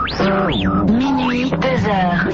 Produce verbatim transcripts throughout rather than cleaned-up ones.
Minuit, deux heures.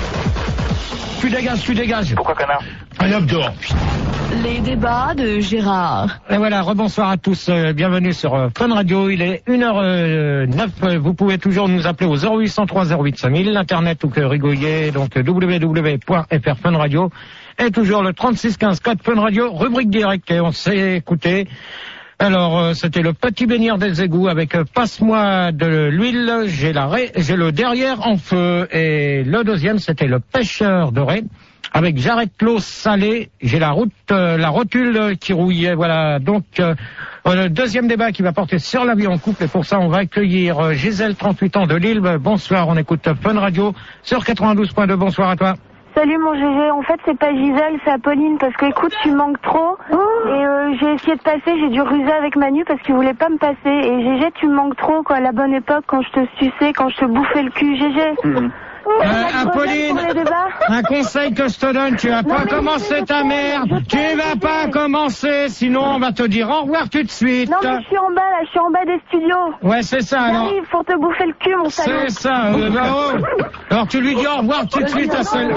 Tu dégages, tu dégages. Pourquoi connard? Un homme dehors. Les débats de Gérard. Et voilà, rebonsoir à tous, euh, bienvenue sur euh, Fun Radio, il est une heure neuf, euh, vous pouvez toujours nous appeler au zéro huit cent trois zéro huit cinq mille, l'internet ou que rigoyer, donc w w w point f r Fun Radio, et toujours le trente-six quinze code Fun Radio, rubrique directe, et on s'est écouté. Alors, euh, c'était le petit baigneur des égouts avec euh, passe-moi de l'huile, j'ai la ré, j'ai le derrière en feu, et le deuxième, c'était le pêcheur de ré. Avec j'arrête l'eau salée, j'ai la route, euh, la rotule qui rouillait, voilà. Donc, euh, le deuxième débat qui va porter sur la vie en couple, et pour ça, on va accueillir euh, Gisèle, trente-huit ans de Lille. Bonsoir, on écoute Fun Radio sur quatre-vingt-douze point deux. Bonsoir à toi. Salut mon Gégé, en fait c'est pas Gisèle, c'est Apolline, parce que écoute, tu manques trop, et euh, j'ai essayé de passer, j'ai dû ruser avec Manu parce qu'il voulait pas me passer, et Gégé, tu me manques trop, quoi, à la bonne époque, quand je te suçais, quand je te bouffais le cul, Gégé. Mmh. Euh, Apolline, un conseil que je te donne, tu vas pas commencer ta merde, tu vas pas commencer, sinon on va te dire au revoir tout de suite. Non mais je suis en bas là, je suis en bas des studios. Ouais, c'est ça alors. J'arrive pour te bouffer le cul mon salaud. C'est ça, euh, bah, oh. Alors tu lui dis au revoir tout de suite à celle.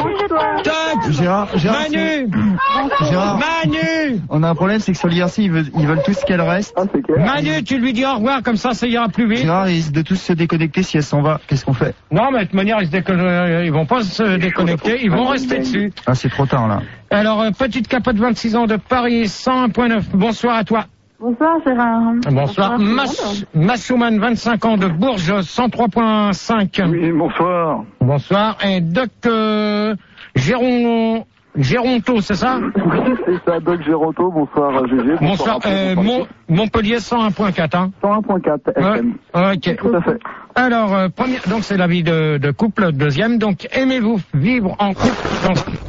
Toc Gérard, Gérard, Manu Gérard, Manu on a un problème, c'est que sur l'I R C, ils veulent, ils veulent tous qu'elle reste. Manu, tu lui dis au revoir, comme ça, ça ira plus vite. Gérard, ils risquent de tous se déconnecter si elle s'en va. Qu'est-ce qu'on fait? Non, mais de toute manière, ils se déconnectent. Ils vont pas se déconnecter, ils vont rester dessus. Ah, c'est trop tard, là. Alors, euh, petite capote vingt-six ans de Paris, cent un point neuf. Bonsoir à toi. Bonsoir Gérard. Bonsoir. Machouman, vingt-cinq ans de Bourges, cent trois point cinq. Oui, bonsoir. Bonsoir. Et Doc euh, Géron... Géronto, c'est ça? C'est ça, Doc Géronto, bonsoir Gégé. Bonsoir, bonsoir euh, Mon, Montpellier cent un point quatre, hein. cent un point quatre F M. Ouais, ok. Tout à fait. Alors, euh, première, donc c'est la vie de, de couple. Deuxième, donc aimez-vous vivre en couple dans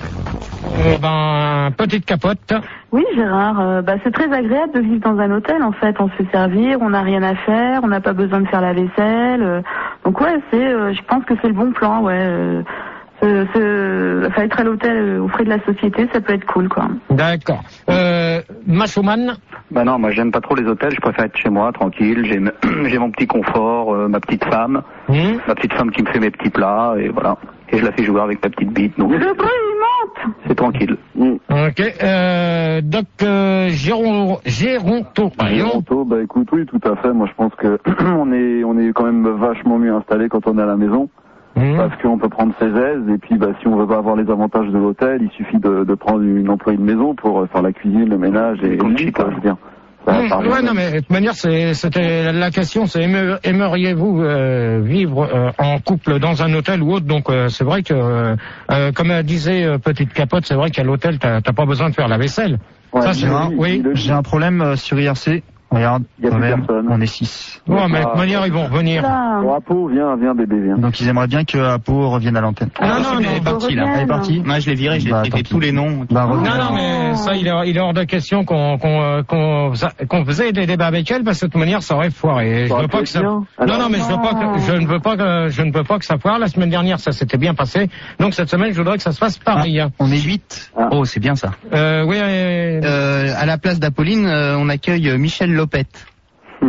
euh, ben, petite capote? Oui Gérard, euh, bah, c'est très agréable de vivre dans un hôtel en fait, on se fait servir, on n'a rien à faire, on n'a pas besoin de faire la vaisselle. Euh, donc ouais, c'est, euh, je pense que c'est le bon plan, ouais. Euh, Ce, ce, enfin, être à l'hôtel euh, aux frais de la société, ça peut être cool, quoi. D'accord. Euh, Machoman? Bah non, moi j'aime pas trop les hôtels, je préfère être chez moi, tranquille, j'ai, j'ai mon petit confort, euh, ma petite femme, mmh. ma petite femme qui me fait mes petits plats, et voilà. Et je la fais jouer avec ma petite bite, donc... C'est tranquille. Mmh. Ok, euh, Doc euh, Géron, Géronto. Géronto, bah écoute, oui, tout à fait, moi je pense que on est, on est quand même vachement mieux installé quand on est à la maison. Mmh. Parce qu'on peut prendre ses aises, et puis bah, si on veut pas avoir les avantages de l'hôtel, il suffit de, de prendre une employée de maison pour faire la cuisine, le ménage et le lit, quoi, je veux dire. Ça mmh, ouais, non, mais de toute manière, c'est, c'était la question, c'est aimeriez, aimeriez-vous euh, vivre euh, en couple dans un hôtel ou autre? Donc euh, c'est vrai que, euh, euh, comme disait euh, Petite Capote, c'est vrai qu'à l'hôtel, t'as, t'as pas besoin de faire la vaisselle. Ouais, ça, c'est vrai. Oui, j'ai un problème euh, sur I R C. Regarde, il y a plus même, personne. On est six. Ouais, mais de toute manière, ils vont revenir. Bon, Apo, viens, viens, bébé, viens. Donc, ils aimeraient bien que Apo revienne à l'antenne. Ah, non, non, non, elle est partie, là. Elle est partie. Moi, je l'ai viré, je l'ai bah, traité tous les noms. Bah, non, non, mais ça, il est, il est hors de question qu'on, qu'on, qu'on, qu'on faisait des débats avec elle, parce que de toute manière, ça aurait foiré. Je veux pas que ça, non, non, mais je veux pas que, je ne veux pas que, je ne veux pas que ça foire. La semaine dernière, ça s'était bien passé. Donc, cette semaine, je voudrais que ça se fasse pareil. Ah, on est huit. Ah. Oh, c'est bien ça. Euh, oui, euh, euh, à la place d'Apolline, euh, on accueille Michel Lopette. euh,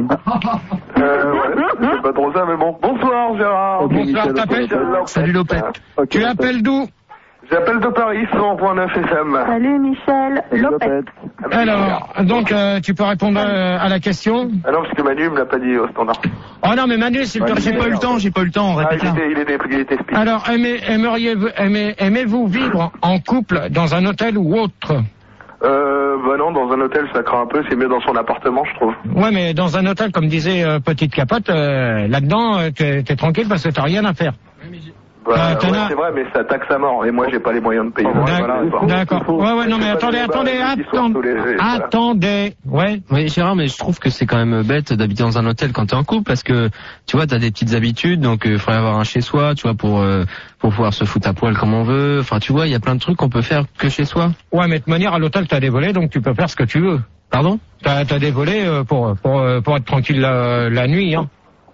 ouais, c'est pas trop ça, mais bon. Bonsoir, Gérard. Okay, bonsoir, t'appelles? Salut, Lopette. Okay, tu appelles d'où? J'appelle de Paris, cent point neuf F M. Salut, Michel Lopette. Alors, donc, euh, tu peux répondre euh, à la question? Ah non, parce que Manu me l'a pas dit au standard. Oh non, mais Manu, s'il te plaît. J'ai pas eu le temps, j'ai pas eu le temps, on répète. Ah, il était, il était, il était speed. Alors, aimez, aimeriez-vous, aimez, aimez-vous vivre en couple dans un hôtel ou autre? Euh, bah non, dans un hôtel, ça craint un peu, c'est mieux dans son appartement, je trouve. Ouais, mais dans un hôtel, comme disait euh, Petite Capote, euh, là-dedans, euh, t'es, t'es tranquille parce que t'as rien à faire. Bah, euh, ouais, c'est vrai, mais ça taxe à mort, et moi, j'ai pas les moyens de payer. D'accord, voilà, d'accord. Ouais, ouais, non, mais attendez, attendez, attendez, attendez, ouais. Oui, Gérard, mais je trouve que c'est quand même bête d'habiter dans un hôtel quand t'es en couple, parce que, tu vois, t'as des petites habitudes, donc il euh, faudrait avoir un chez-soi, tu vois, pour euh, pour pouvoir se foutre à poil comme on veut. Enfin, tu vois, il y a plein de trucs qu'on peut faire que chez soi. Ouais, mais de toute manière, à l'hôtel, t'as des volets, donc tu peux faire ce que tu veux. Pardon? T'as, t'as des volets euh, pour, pour, pour être tranquille la, la nuit, hein.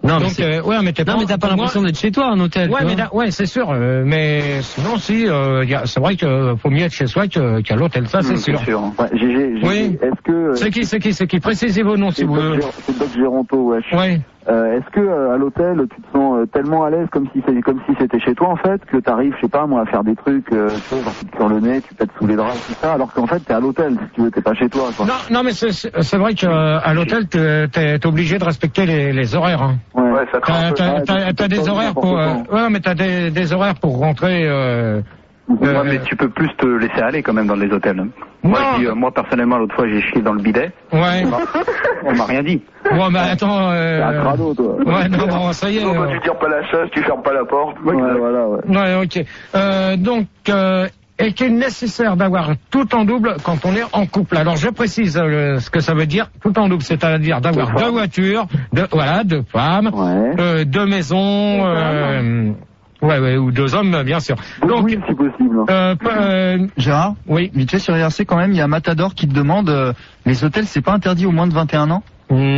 Non, mais Donc, euh, ouais, mais t'es non, pas, mais t'as pas moi- l'impression d'être chez toi en hôtel. Ouais, tu mais vois. da- ouais, c'est sûr. euh, mais sinon, si, euh, y a- c'est vrai que faut mieux être chez soi que- qu'à l'hôtel, ça, c'est Mmh, sûr. c'est sûr. Ouais, G G, G G, Oui. est-ce que... euh, C'est qui, c'est qui, c'est qui? Précisez vos noms, si c'est vous Doc voulez. Gér- c'est Doc Géronto, wesh. Ouais. Euh, est-ce que euh, à l'hôtel tu te sens euh, tellement à l'aise comme si c'est comme si c'était chez toi en fait que t'arrives je sais pas moi à faire des trucs euh, tu sais, genre tu te sur le nez tu pètes sous les draps tout ça alors qu'en fait t'es à l'hôtel si tu veux t'es pas chez toi quoi. Non, non, mais c'est- c'est c'est vrai que euh, à l'hôtel, t'es t'es obligé de respecter les, les horaires. Hein. Ouais. Ouais, ça craint T'as un peu. t'as- Ouais, t'as- c'est t'as des pas horaires n'importe pour, euh, quand. ouais, mais t'as des, des horaires pour rentrer. Euh, Ouais, euh, mais tu peux plus te laisser aller quand même dans les hôtels. Moi, Non. je dis, euh, moi personnellement, l'autre fois, j'ai chié dans le bidet. Ouais. On m'a rien dit. Bon, bah attends. T'es un Euh... crado toi. Ouais, non, bon, ça y est. Non, bah, euh, tu tires pas la chasse, tu fermes pas la porte. Ouais, voilà ouais. Ouais, ok. Euh, donc, euh, est-il nécessaire d'avoir tout en double quand on est en couple? Alors, je précise euh, ce que ça veut dire, tout en double, c'est-à-dire d'avoir Deux deux femmes. voitures, deux, voilà, deux femmes, Ouais. euh, deux maisons, euh, ouais, ouais, ou deux hommes, bien sûr. Donc, oui si possible. hein. euh, pas- euh, Gérard, oui. vite fait sur I R C quand même, il y a Matador qui te demande euh, les hôtels c'est pas interdit aux moins de vingt et un ans.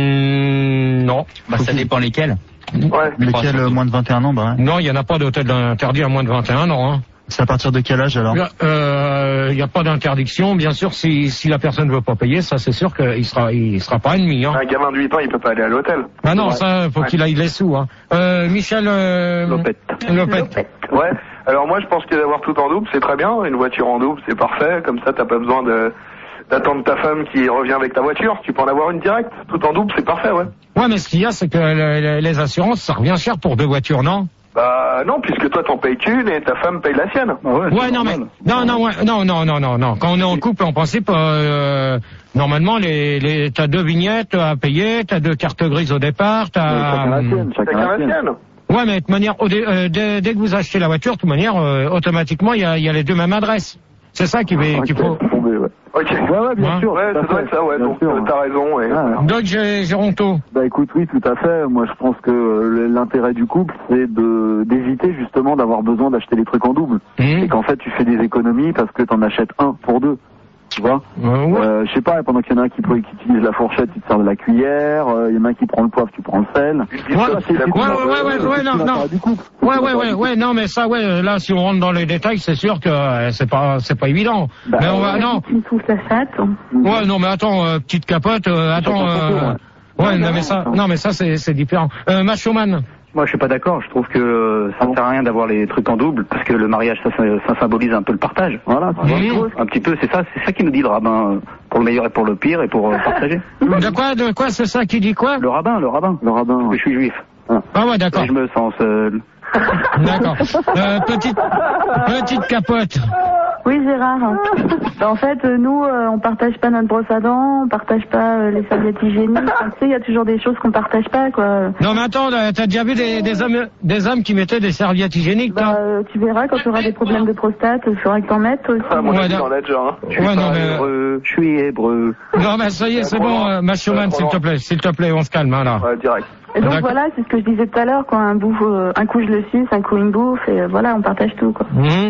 Hmm, non. Bah, ça dépend lesquels. Ouais. Lesquels euh, moins de vingt et un ans, bah ouais. Non, il n'y en a pas d'hôtel interdit à moins de vingt et un ans. Hein. C'est à partir de quel âge alors? Il euh, n'y a pas d'interdiction. Bien sûr, si, si la personne ne veut pas payer, ça c'est sûr qu'il sera, il sera pas ennemi. Hein. Un gamin de huit ans, il peut pas aller à l'hôtel. Ah non, Ouais. ça, faut Ouais. qu'il aille les sous. Hein. Euh, Michel euh, Lopette. Lopette. Ouais. Alors moi, je pense que d'avoir tout en double, c'est très bien. Une voiture en double, c'est parfait. Comme ça, t'as pas besoin de d'attendre ta femme qui revient avec ta voiture. Tu peux en avoir une directe. Tout en double, c'est parfait, ouais. Ouais, mais ce qu'il y a, c'est que le- le- les assurances, ça revient cher pour deux voitures, non? Bah non, puisque toi t'en payes qu'une et ta femme paye la sienne. Ah ouais, c'est Ouais, non, mais normal. non, non, ouais, non, non, non, non, non. Quand on est en couple, en principe, euh, normalement, les, les, t'as deux vignettes à payer, t'as deux cartes grises au départ, Mais Chacun t'as. la sienne, chacun Chacun la la sienne. sienne. Ouais, mais de toute manière, au dé- euh, dès, dès que vous achetez la voiture, de toute manière, euh, automatiquement, il y a, il y a les deux mêmes adresses. C'est ça qu'il Ok, qu'il faut. c'est tombé, ouais. Ok. Ouais, ouais, bien Ouais. sûr. Ouais, tout à ça doit fait. être ça, ouais. Bien Donc sûr. euh, t'as raison. Et... Ah, Doc Gé- Géronto. Bah écoute, oui, tout à fait. Moi, je pense que euh, l'intérêt du couple, c'est de d'éviter justement d'avoir besoin d'acheter des trucs en double. Mmh. Et qu'en fait, tu fais des économies parce que t'en achètes un pour deux. Tu vois Euh, ouais. euh, Je sais pas, pendant qu'il y en a un qui, qui utilise la fourchette, tu te sers de la cuillère. euh, Il y en a un qui prend le poivre, tu prends le sel. Ouais, ouais, ouais, ouais, ouais, ouais, non, non. Du couple. Ouais, ouais, ouais, ouais, non, mais ça, ouais, là, si on rentre dans les détails, c'est sûr que euh, c'est pas, c'est pas évident. Bah, mais on va, ouais. non. Tu me souffles la chatte. Ouais, non, mais attends, euh, petite capote, euh, attends, Chacun son tour, euh, ouais. ouais, Ouais, non, non, mais ça, non. non, mais ça, c'est, c'est différent. Euh, Machoman. Moi, je suis pas d'accord. Je trouve que euh, ça ne sert à rien d'avoir les trucs en double parce que le mariage, ça, ça, ça symbolise un peu le partage. Voilà, tu vois. Mmh. Un petit peu, c'est ça, c'est ça qui nous dit le rabbin, euh, pour le meilleur et pour le pire et pour euh, partager. De quoi, de quoi, c'est ça qui dit quoi? Le rabbin, le rabbin. Le rabbin. Parce que je suis juif. Ah ouais, d'accord. Et je me sens seul. D'accord. Euh, petite, petite capote. Oui, Gérard. Bah, en fait, euh, nous, euh, on partage pas notre brosse à dents, on partage pas euh, les serviettes hygiéniques. Enfin, tu sais, il y a toujours des choses qu'on partage pas, quoi. Non, mais attends, là, t'as déjà vu des, des hommes, des hommes qui mettaient des serviettes hygiéniques, Bah, toi? euh, tu verras quand tu auras des problèmes de prostate, il faudra que t'en mettes toi aussi. Ah, moi, Ouais, j'ai non. dans la déjà. Hein. Je suis Ouais, non, pas mais- hébreu, je suis hébreu. Non, mais ça y est, c'est bon, euh, Machoman, s'il te plaît, s'il te plaît, on se calme, hein, là. Ouais, direct. Et donc D'accord. voilà, c'est ce que je disais tout à l'heure, quoi. Un bouffe, euh, un coup je le suce, un coup il me bouffe, et euh, voilà, on partage tout, quoi. Mhm.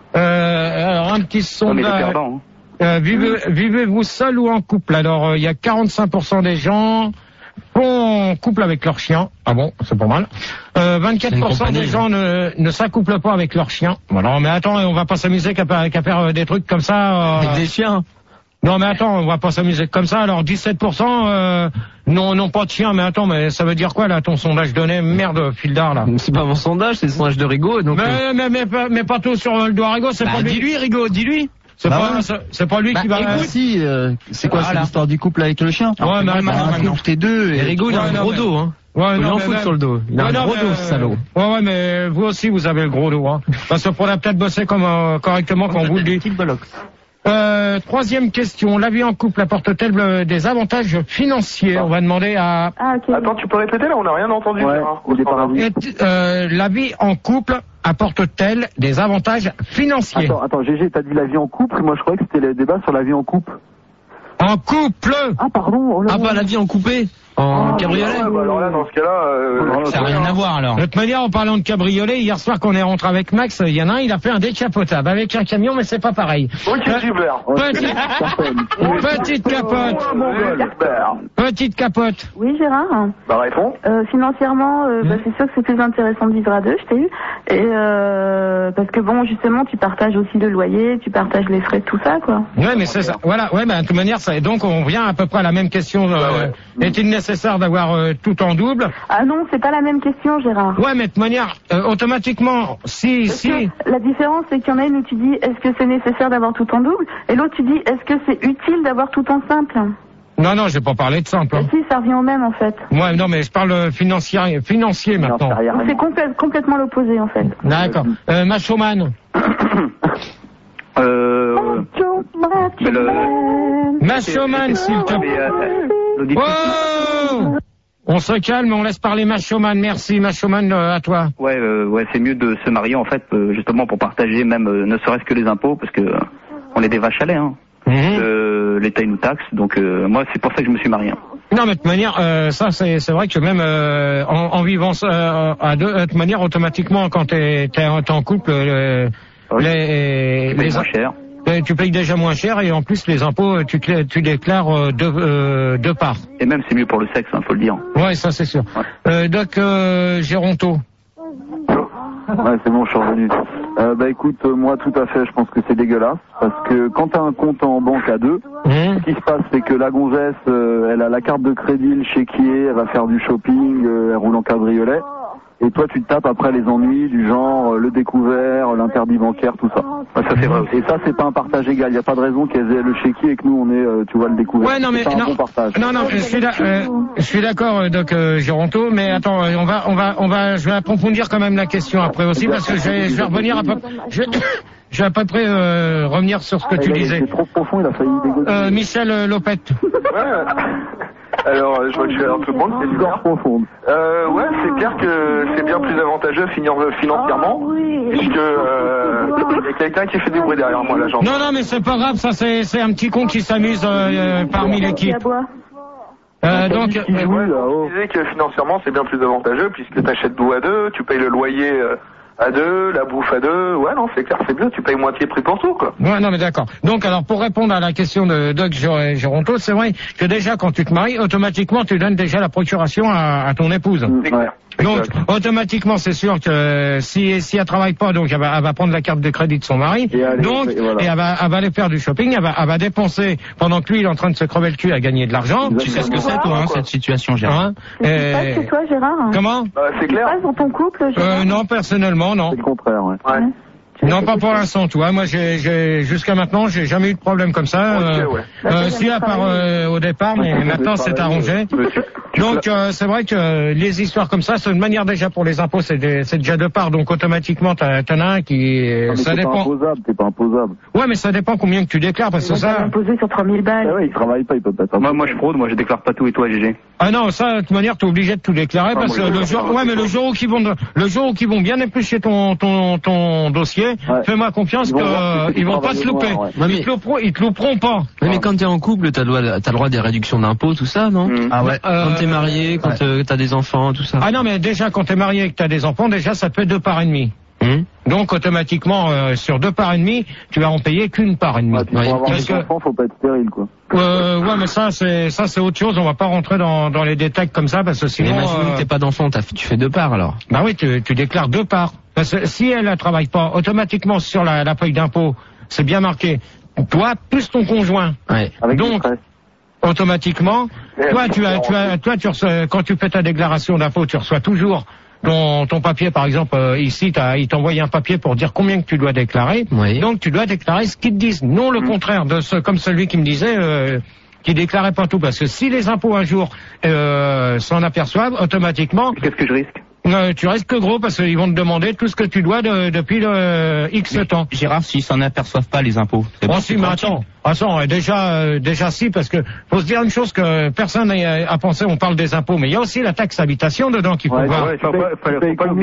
Euh, alors, un petit On est les sondage. perdants. hein. Euh, vivez, vivez-vous seul ou en couple? Alors, euh, il y a quarante-cinq pour cent des gens en couple avec leur chien. Ah bon, c'est pas mal. Euh, vingt-quatre pour cent C'est une des compagnie, gens ne, ne s'accouplent pas avec leur chien. Voilà, mais attends, on va pas s'amuser qu'à, qu'à faire euh, des trucs comme ça. euh, Avec des chiens. Non, mais attends, on va pas s'amuser comme ça. Alors, dix-sept pour cent euh, non, non pas de chien. Mais attends, mais ça veut dire quoi là, ton sondage donné? Merde, fil d'art là. C'est pas mon sondage, c'est le sondage de Rigaud. Donc, euh, Mais, mais, mais, pas- mais pas tout sur le doigt Rigaud, c'est bah, pas lui. dis-lui, Rigaud, dis-lui. C'est Bah pas, ouais. c'est, c'est pas lui Bah, qui va. Ah si, euh, c'est quoi, Voilà. c'est l'histoire du couple avec le chien? Ouais, mais Bah, maintenant, un maintenant. couple, t'es deux. Et Et Rigaud, il a Ouais, un non, gros mais- dos, hein. Ouais, Il non, en mais fout même- sur le dos. Il a Ouais, un non, gros mais, dos, euh, ce salaud. Ouais, ouais, mais vous aussi, vous avez le gros dos, hein. Parce qu'il faudra peut-être bosser comme, euh, correctement quand on vous le dit. Petite bollock. Euh, troisième question. La vie en couple apporte-t-elle euh, des avantages financiers? On va demander à, Ah, ok. Attends, tu peux répéter là, on n'a rien entendu. Ouais, Gérard, au départ, standard. Est- euh, la vie en couple apporte-t-elle des avantages financiers? Attends, attends, G G, t'as dit la vie en couple. Moi, je croyais que c'était le débat sur la vie en couple. En couple! Ah, pardon. Oh là Ah, là. pas la vie en coupé. En cabriolet. Ouais, bah alors là, dans ce cas-là, euh, ça n'a rien à voir alors. De toute manière, en parlant de cabriolet, hier soir qu'on est rentré avec Max, il y en a un, il a fait un décapotable avec un camion, mais c'est pas pareil. Ok, super. Petite, petite capote. Petite capote. Oui, Gérard. Bah, réponds. Euh, financièrement, euh, Mmh. bah, c'est sûr que c'est plus intéressant de vivre à deux, je t'ai eu. Et euh, parce que bon, justement, tu partages aussi le loyer, tu partages les frais de tout ça, quoi. Ouais, mais c'est ça. Voilà, ouais, bah, de toute manière, ça, donc on revient à peu près à la même question. Euh, Bah ouais. Est-il nécessaire d'avoir euh, tout en double? Ah non, c'est pas la même question, Gérard. Ouais, mais de toute manière, euh, automatiquement, si, Parce si. que la différence, c'est qu'il y en a une où tu dis est-ce que c'est nécessaire d'avoir tout en double, et l'autre tu dis est-ce que c'est utile d'avoir tout en simple. Non, non, j'ai pas parlé de simple. Hein. Et si, ça revient au même en fait. Ouais, non, mais je parle financier, financier maintenant. Donc c'est complè- complètement l'opposé en fait. D'accord. Euh, Machoman. Euh... mais le- Machoman, s'il te Mais, plaît. euh, l'auditrice- Oh! On se calme, on laisse parler Machoman. Merci, Machoman, euh, à toi. Ouais, euh, ouais, c'est mieux de se marier en fait, euh, justement pour partager même, euh, ne serait-ce que les impôts, parce que euh, on est des vaches à lait, hein. Mhm. Euh, L'État il nous taxe, donc euh, moi c'est pour ça que je me suis marié. Non, mais de toute manière, euh, ça c'est c'est vrai que même euh, en, en vivant euh, à deux, de toute manière, automatiquement, quand t'es t'es en, t'es en couple, euh, Oui. les Tu payes les moins cher. euh, tu payes déjà moins cher et en plus les impôts, tu te- tu déclares euh, deux euh, deux parts. Et même c'est mieux pour le sexe, hein, faut le dire. Ouais, ça c'est sûr. Ouais. Euh, Doc euh, Géronto. Ouais, c'est bon, je suis revenu. Euh, bah écoute, euh, moi tout à fait, je pense que c'est dégueulasse, parce que quand t'as un compte en banque à deux, Mmh. ce qui se passe, c'est que la gonzesse, euh, elle a la carte de crédit, le chéquier, elle va faire du shopping, euh, elle roule en cabriolet, et toi tu te tapes après les ennuis du genre euh, le découvert, l'interdit bancaire, tout ça. Ouais, ça c'est vrai aussi. Et ça, c'est pas un partage égal. Il n'y a pas de raison qu'elles aient le chéquier et que nous on est, euh, tu vois, le découvert. Ouais, non, mais c'est pas non, un bon partage. non, non, je suis, d'a- euh, je suis d'accord, euh, Doc euh, Géronto, mais attends, euh, on va, on va, on va, je vais approfondir quand même la question après aussi parce que je vais, je vais revenir à peu, je, je vais à peu près euh, revenir sur ce que Ah, tu il a- disais. C'est trop profond, il a failli dégoter. Euh, Michel euh, Lopette. Ouais. Alors, euh, je vois que je suis alors tout le monde, c'est Encore super. profonde. Euh, ouais, c'est clair que c'est bien plus avantageux finir financièrement, puisque euh, il y a quelqu'un qui fait du bruit derrière moi, là, j'entends. Non, non, mais c'est pas grave, ça c'est, c'est un petit con qui s'amuse euh, euh, parmi l'équipe. Euh, donc, Qui euh, joue, là, oh. Je disais que financièrement c'est bien plus avantageux puisque t'achètes tout à deux, tu payes le loyer euh, à deux, la bouffe à deux, ouais non c'est clair c'est mieux, tu payes moitié prix pour tout quoi. ouais, non, mais d'accord. Donc, alors, pour répondre à la question de Doc Gé- Géronto, c'est vrai que déjà, quand tu te maries, automatiquement, tu donnes déjà la procuration à, à ton épouse. C'est clair. Donc, Exact. automatiquement, c'est sûr que euh, si, si elle travaille pas, donc elle va, elle va prendre la carte de crédit de son mari, Et aller- donc, et voilà. et elle va, elle va aller faire du shopping, elle va, elle va dépenser, pendant que lui, il est en train de se crever le cul à gagner de l'argent. Exactement. Tu sais ce que c'est toi, hein, cette situation, Gérard. Hein Qu'est-ce qui se passe Et- chez toi, Gérard? Comment Bah, c'est Qu'est-ce qui se clair. passe dans ton couple, Gérard? euh, Non, personnellement, non. C'est le contraire, ouais. Ouais. Non, pas pour l'instant, tu vois. Moi, j'ai, j'ai, jusqu'à maintenant, j'ai jamais eu de problème comme ça. Ok, euh, ouais. euh, si, à part euh, au départ, mais maintenant, c'est arrangé. Monsieur, tu Donc, euh, c'est vrai que les histoires comme ça, c'est une manière déjà pour les impôts, c'est, des- c'est déjà de part. Donc, automatiquement, t'as, t'en as un qui, Non, mais ça t'es pas dépend. imposable, t'es pas imposable. Ouais, mais ça dépend combien que tu déclares, parce que On va ça. imposer sur trois mille balles. Ah ouais, il travaille pas, il peut pas être Moi, moi je fraude, moi je déclare pas tout et toi G G. Ah non, ça, de toute manière, t'es obligé de tout déclarer, Ah, parce moi, que je le déclare jour, pas. ouais, mais le jour où ils vont, le jour où ils vont bien éplucher ton, ton, ton dossier, Ouais. fais-moi confiance Ils que, vont voir que tu ils vont pas travailles se louper. au noir, ouais. Ouais, mais- Ils te louperont, ils te louperont pas. Ouais, mais quand t'es en couple, t'as le droit, t'as le droit des réductions d'impôts, tout ça, non? Mmh. Ah ouais. Euh, Quand t'es marié, quand ouais. euh, t'as des enfants, tout ça. Ah non, mais déjà, quand t'es marié et que t'as des enfants, déjà, ça te fait deux parts et demie. Hum. Donc, automatiquement, euh, sur deux parts et demie, tu vas en payer qu'une part et demie. Ouais, puis pour Ouais, avoir parce des que- enfants, faut pas être stérile, quoi. Euh, ouais, mais ça, c'est, ça, c'est autre chose. On va pas rentrer dans, dans les détails comme ça, parce que Mais sinon, imagine euh, que t'es pas d'enfant, t'as fait- tu fais deux parts alors. bah oui, tu, tu déclares deux parts. Parce que si elle ne travaille pas, automatiquement, sur la, la feuille d'impôt, c'est bien marqué. Toi, plus ton conjoint. Ouais. Avec du Donc, stress. automatiquement, toi, tu as, tu as, toi, tu reçois, quand tu fais ta déclaration d'impôt, tu reçois toujours ton, ton papier, par exemple, euh, ici, t'as, il t'envoie un papier pour dire combien que tu dois déclarer. Oui. Donc, tu dois déclarer ce qu'ils te disent. Non le contraire de ce, comme celui qui me disait, euh, qui déclarait pas tout. Parce que si les impôts un jour, euh, s'en aperçoivent, automatiquement, Qu'est-ce que je risque? euh, tu restes que gros parce qu'ils vont te demander tout ce que tu dois de- depuis le X temps. Gérard, s'ils s'en aperçoivent pas les impôts. c'est Oh bon, si, c'est mais tranquille. attends, attends, euh, déjà, euh, déjà si, parce que faut se dire une chose que personne n'a a pensé, on parle des impôts, mais il y a aussi la taxe habitation dedans qu'il faut Ouais, voir. ouais, tu faut payes- pas- faut- tu faut payes pas combien l'oublier.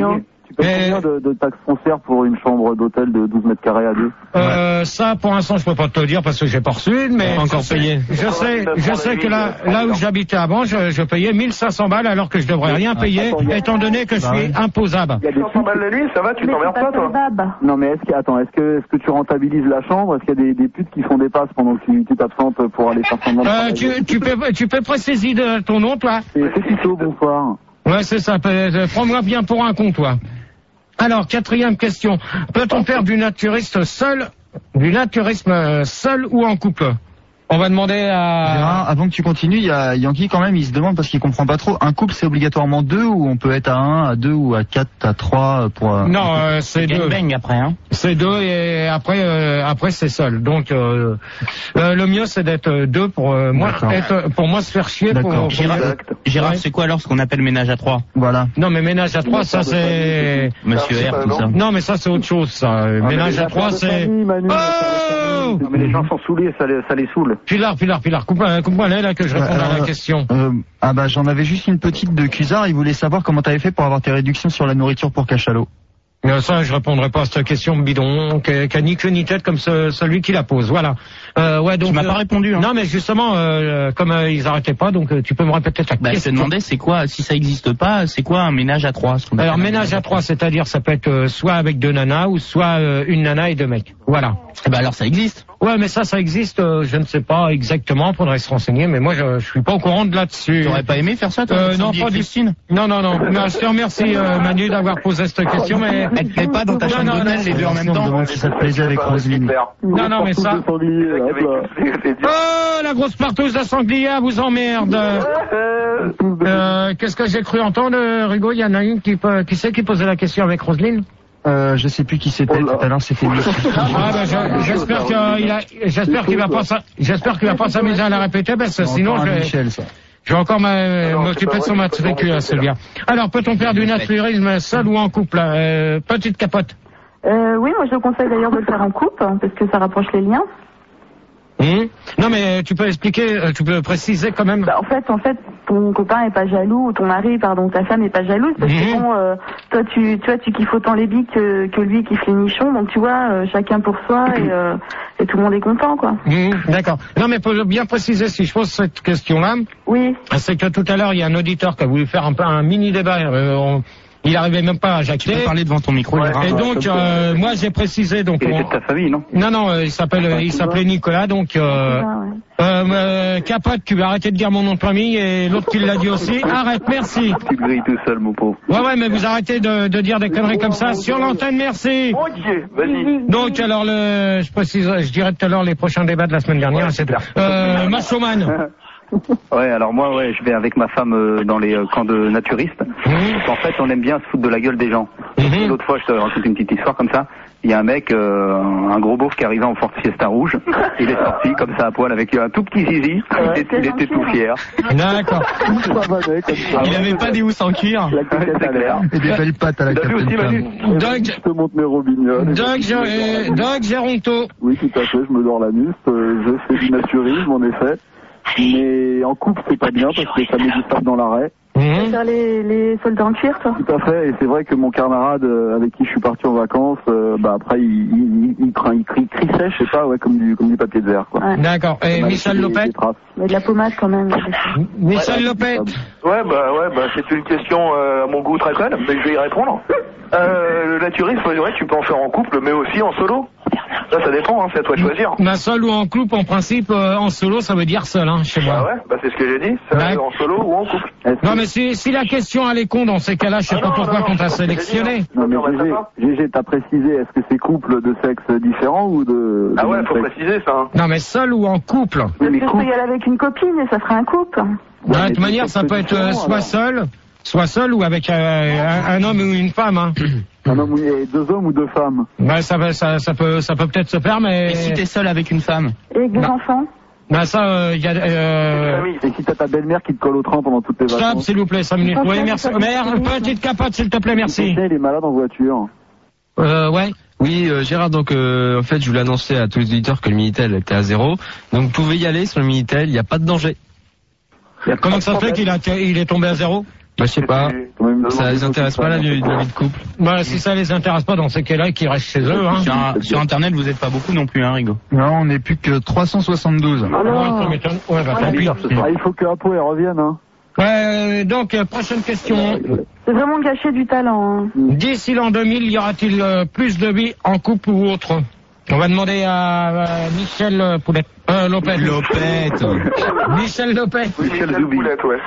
Tu payes combien de, de taxes foncières pour une chambre d'hôtel de douze mètres carrés à deux? Euh, ça, pour l'instant, je peux pas te le dire parce que j'ai pas reçu, mais pas encore je sais, payé. je sais, je sais que là, là où j'habitais avant, je, je payais mille cinq cents balles alors que je devrais rien payer, étant donné que je suis imposable. Il y a des cinq cents balles la nuit, ça va, tu Mais t'emmerdes c'est pas, toi? solvable. Non mais est-ce que attends, est-ce que est-ce que tu rentabilises la chambre? Est-ce qu'il y a des, des putes qui font des passes pendant que tu tu t'absentes pour aller faire semblant de Euh, travailler? tu, tu peux, tu peux préciser de ton nom, toi? C'est c'est Tito, bonsoir. Ouais, c'est ça. peut- Prends-moi bien pour un con, toi. Alors, quatrième question. Peut-on faire du naturisme seul, du naturisme euh, seul ou en couple? On va demander à... Gérard, avant que tu continues, il y a Yankee quand même, il se demande parce qu'il comprend pas trop. Un couple, c'est obligatoirement deux ou on peut être à un, à deux ou à quatre, à trois pour... euh, Non, euh, c'est deux. Gangbang après, hein. C'est deux et après, euh, après c'est seul. Donc, euh, euh, le mieux c'est d'être deux pour euh, moi, D'accord. être, pour moi se faire chier. Pour, D'accord. pour- Gérard, Gérard, Ouais. c'est quoi alors ce qu'on appelle ménage à trois? Voilà. Non, mais ménage à trois, ça c'est. Monsieur c'est R, pas tout ça. Non, mais ça c'est autre chose. Ça. Ménage à trois, c'est. Oh Non, mais les gens sont saoulés, ça les, ça les saoule. Pilar, Pilar, Pilar, coupe-moi coupe là, là que je réponde à la Euh, question. euh, ah bah j'en avais juste une petite de Cusard, il voulait savoir comment t'avais fait pour avoir tes réductions sur la nourriture pour Cachalot. Euh, ça, je répondrai pas à cette question bidon, qui a ni queue ni tête comme ce, celui qui la pose. Voilà. Euh, ouais, donc. Tu m'as euh, pas répondu, hein. Non, mais justement, euh, comme euh, ils arrêtaient pas, donc euh, tu peux me répéter ta Bah, je te question. demandais, c'est quoi, si ça existe pas, c'est quoi un ménage à trois? ce qu'on Alors appelle un ménage à trois, c'est-à-dire ça peut être euh, soit avec deux nanas ou soit euh, une nana et deux mecs. Voilà. Eh ben alors ça existe. Ouais, mais ça, ça existe. euh, je ne sais pas exactement. Faudrait se renseigner. Mais moi, je, je suis pas au courant de là-dessus. T'aurais pas aimé faire ça, toi, Euh, avec non, Sandy et pas du Christine? Non, non, non. non je te remercie, euh, Manu, d'avoir posé cette question. Mais Elle te plaît pas dans ta Non, chambre non, d'hôtel, non, les deux en même On me temps? demande si ça te plaisait avec Roselyne. non, non, mais ça. Oh, la grosse partouze à sanglier vous emmerde. Euh, qu'est-ce que j'ai cru entendre, Rigaud? Il y en a une qui, peut- qui sait qui posait la question avec Roselyne? Euh, je sais plus qui c'était, tout à l'heure c'était lui. Ah ben je- j'espère qu'il a, j'espère qu'il va pas, s'a- j'espère qu'il va pas s'amuser à la répéter parce que sinon Encore je un vais, Michel, ça. je vais encore m'a- m'occuper de son matricule à celui-là. Alors peut-on faire du naturisme seul ou en couple? euh, Petite capote. Euh, oui, moi je conseille d'ailleurs de le faire en couple, hein, parce que ça rapproche les liens. Hum non mais tu peux expliquer, euh, tu peux préciser quand même. Bah, en fait, en fait, ton copain est pas jaloux, ou ton mari, pardon, ta femme est pas jalouse, parce que Mhm. bon, euh, toi tu, tu vois, tu kiffes autant les billes que, que lui kiffe les nichons, donc tu vois, euh, chacun pour soi et, euh, et tout le monde est content, quoi. Hum, D'accord. Non mais pour bien préciser, si je pose cette question-là, Oui. c'est que tout à l'heure il y a un auditeur qui a voulu faire un peu un mini débat. euh, on- Il arrivait même pas à Tu jacter. peux parler devant ton micro, Gérard. Et donc, euh, moi, j'ai précisé. Donc, Il on- était de ta famille, non? non, non, euh, il s'appelle, euh, il s'appelait Nicolas. Donc, euh, Ah, ouais. euh, euh, Capote, tu vas arrêter de dire mon nom de famille et l'autre qui l'a dit aussi. Arrête, merci. Tu grilles tout seul, mon pauvre. Ouais, ouais, mais vous arrêtez de, de dire des conneries comme ça sur l'antenne. Merci. Ok, vas-y. Donc, alors, le, je précise, je dirais tout à l'heure les prochains débats de la semaine dernière. c'est euh, Machoman. Ouais, alors moi, ouais, je vais avec ma femme euh, dans les euh, camps de naturistes. En fait, on aime bien se foutre de la gueule des gens. Mhm. L'autre fois, je te raconte une petite histoire comme ça. Il y a un mec, euh, un gros beauf qui arrivait en Ford Fiesta rouge. Il est sorti comme ça à poil avec un tout petit zizi. Il était, il était tout fier. D'accord. Il avait pas des housses en cuir. La queue à l'air. Et des belles pattes à la T'as vu aussi, Captain Manu? Tom. Doug, Je te montre mes robignoles. Doug, Gé- euh, Doug Géronto. Oui, tout à fait, je me dors la nuit, euh, je fais du naturisme en effet, mais en couple c'est pas bien parce que ça met du sable dans l'arrêt. Tu vas Mhm. faire les, les soldats en cuir, toi? Tout à fait, et c'est vrai que mon camarade euh, avec qui je suis parti en vacances, euh, bah après il, il, il, il, crie, il crie, crie sèche, je sais pas, ouais, comme du, comme du papier de verre, quoi. Ouais. D'accord. Et On a Michel laissé des- Lopet. des traces. Mais de la pommade quand même. Michel Lopet. Ouais, bah, ouais, bah, c'est une question euh, à mon goût très conne, mais je vais y répondre. Euh, le naturisme, c'est vrai que tu peux en faire en couple, mais aussi en solo. Ça, ça dépend, hein, c'est à toi de choisir. Ma seul ou en couple, en principe, euh, en solo, ça veut dire seul, hein, chez Ah moi. ouais, bah, c'est ce que j'ai dit. Ça Ouais. en solo ou en couple. Est-ce Non, que- mais si, si la question elle est con dans ces cas-là, je sais Ah pas non, pourquoi non, qu'on non, t'a c'est ce que j'ai sélectionné. dit, hein. Non mais On reste Gégé, pas. Gégé, t'as précisé, est-ce que c'est couple de sexe différent ou de... Ah de ouais, même faut sexe préciser ça. Hein. Non, mais seul ou en couple. Oui, Parce mais que je couple. peux y aller avec une copine et ça ferait un couple. De mais toute c'est manière, ça sexe peut être euh, différent, soit alors. seul, soit seul ou avec euh, un, un homme ou une femme. Hein. Un homme ou et deux hommes ou deux femmes. Bah, ça, va- ça, ça peut, ça peut peut-être se faire, mais. Et si t'es seul avec une femme? Et avec des Bah. enfants. Bah, ça, il y a. Euh... Et si t'as ta belle-mère qui te colle au train pendant toutes tes Stop, vacances. s'il vous plaît, cinq minutes. Oui, merci. Mère, petite capote, s'il te plaît, merci. Il est malade en voiture. Euh, ouais. Oui, euh, Gérard, donc euh, en fait, je voulais annoncer à tous les auditeurs que le Minitel était à zéro. Donc vous pouvez y aller sur le Minitel, il n'y a pas de danger. Comment ça se fait qu'il a, il est tombé à zéro? Bah, je sais pas. Ça les intéresse pas, la vie, la vie de couple. Bah, si ça les intéresse pas dans ces cas-là, qu'ils restent chez eux, hein. Sur, sur Internet, vous êtes pas beaucoup non plus, hein, Rigo. Non, on n'est plus que trois cent soixante-douze. Ah non, ça m'étonne. Ouais, bah, tant pis. Ah, il faut que Apo elle revienne, hein. Ouais, donc, euh, prochaine question. C'est vraiment gâcher du talent. Hein. D'ici l'an deux mille, y aura-t-il euh, plus de vie en couple ou autre? On va demander à euh, Michel euh, Poulette. Euh, Lopette. Lopette. Michel Lopette. Michel Poulette, ouais.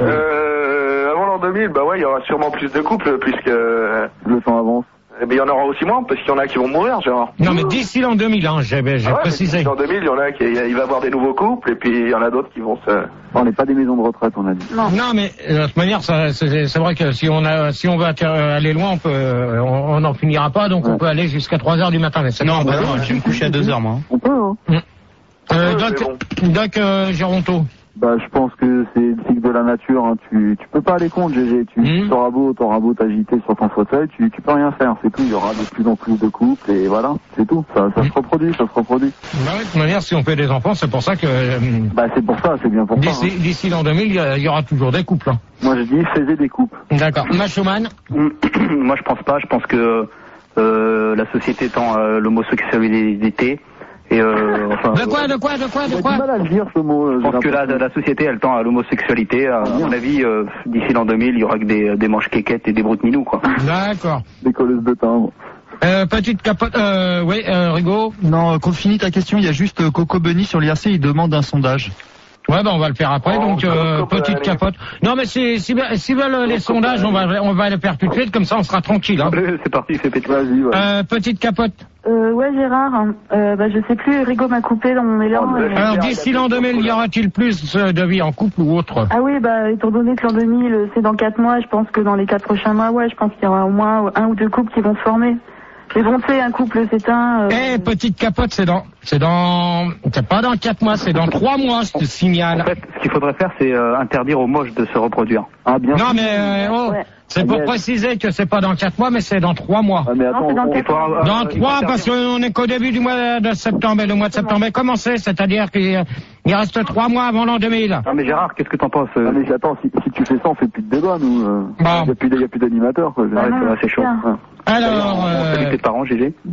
Euh, avant l'an deux mille, bah ouais, il y aura sûrement plus de couples, puisque... Le temps avance. Mais il y en aura aussi moins, parce qu'il y en a qui vont mourir, Gérard. Non, mais d'ici l'an deux mille, hein, j'ai, j'ai ah ouais, précisé. D'ici l'an deux mille, il y en a qui, il va y avoir des nouveaux couples, et puis il y en a d'autres qui vont se... On n'est pas des maisons de retraite, on a dit. Non, non mais de toute manière, ça, c'est, c'est vrai que si on a, si on va aller loin, on peut, on n'en finira pas, donc ouais. On peut aller jusqu'à trois heures du matin. Mais non, bah non, je vais me coucher à deux heures, moi. On peut, hein. Mmh. Euh, ouais, Doc, bon. Doc euh, Géronto. Bah, je pense que c'est le cycle de la nature, hein. Tu, tu peux pas aller contre, G G. Tu, mmh. tu auras beau, t'auras beau t'agiter sur ton fauteuil, tu, tu peux rien faire, c'est tout. Il y aura de plus en plus de couples, et voilà, c'est tout. Ça, ça mmh. se reproduit, ça se reproduit. Bah oui, de toute manière, si on fait des enfants, c'est pour ça que... Euh, bah, c'est pour ça, c'est bien pour d'ici, ça. Hein. D'ici l'an deux mille, il y, y aura toujours des couples. Hein. Moi, je dis, faisez des couples. D'accord. Machoman. Moi, je pense pas. Je pense que euh, la société tend à l'homosexualité. Et euh, enfin, de quoi, de quoi, de quoi, de quoi? J'ai du mal à le dire, ce mot. Je pense que la, la société, elle tend à l'homosexualité. À mon avis, euh, d'ici l'an deux mille, il y aura que des, des manches quéquettes et des broutes minous, quoi. D'accord. Des colleuses de timbre. Euh, petite capote, euh, oui, euh, Rigaud. Non, qu'on finit ta question, il y a juste euh, Coco Bunny sur l'I R C, il demande un sondage. Ouais, ben on va le faire après, oh, donc euh, petite aller. capote. Non, mais si, si, si veulent les sondages, on va, on va les faire tout de suite, comme ça on sera tranquille. Hein. C'est parti, c'est pété. Vas-y, ouais. Euh, petite capote. Euh, ouais, Gérard, euh, bah, je sais plus, Rigaud m'a coupé dans mon élan. Oh, et... Alors, d'ici l'an deux mille, y aura-t-il plus de vie en couple ou autre? Ah oui, bah, étant donné que l'an deux mille, c'est dans quatre mois, je pense que dans les quatre prochains mois, ouais, je pense qu'il y aura au moins un ou deux couples qui vont se former. Mais bon, tu sais, un couple s'éteint... Eh, euh... hey, petite capote, c'est dans... C'est dans... C'est pas dans quatre mois, c'est dans trois mois, je te signale. En fait, ce qu'il faudrait faire, c'est euh, interdire aux moches de se reproduire. Ah, bien Non, mais... Euh, oh, ouais. C'est pour préciser que c'est pas dans quatre mois, mais c'est dans trois mois. Ah, mais attends, non, on, c'est dans, on, dans trois, parce qu'on est qu'au début du mois de septembre, et le mois de septembre est commencé, c'est-à-dire qu'il il reste trois mois avant l'an deux mille. Ah, mais Gérard, qu'est-ce que t'en penses? Ah, mais attends, si, si tu fais ça, on fait plus de débat, nous. Euh, il bon. n'y a plus, y a plus d'animateurs, quoi. Ah, non, c'est chaud. Ah. Alors... Euh... On tes parents, G G.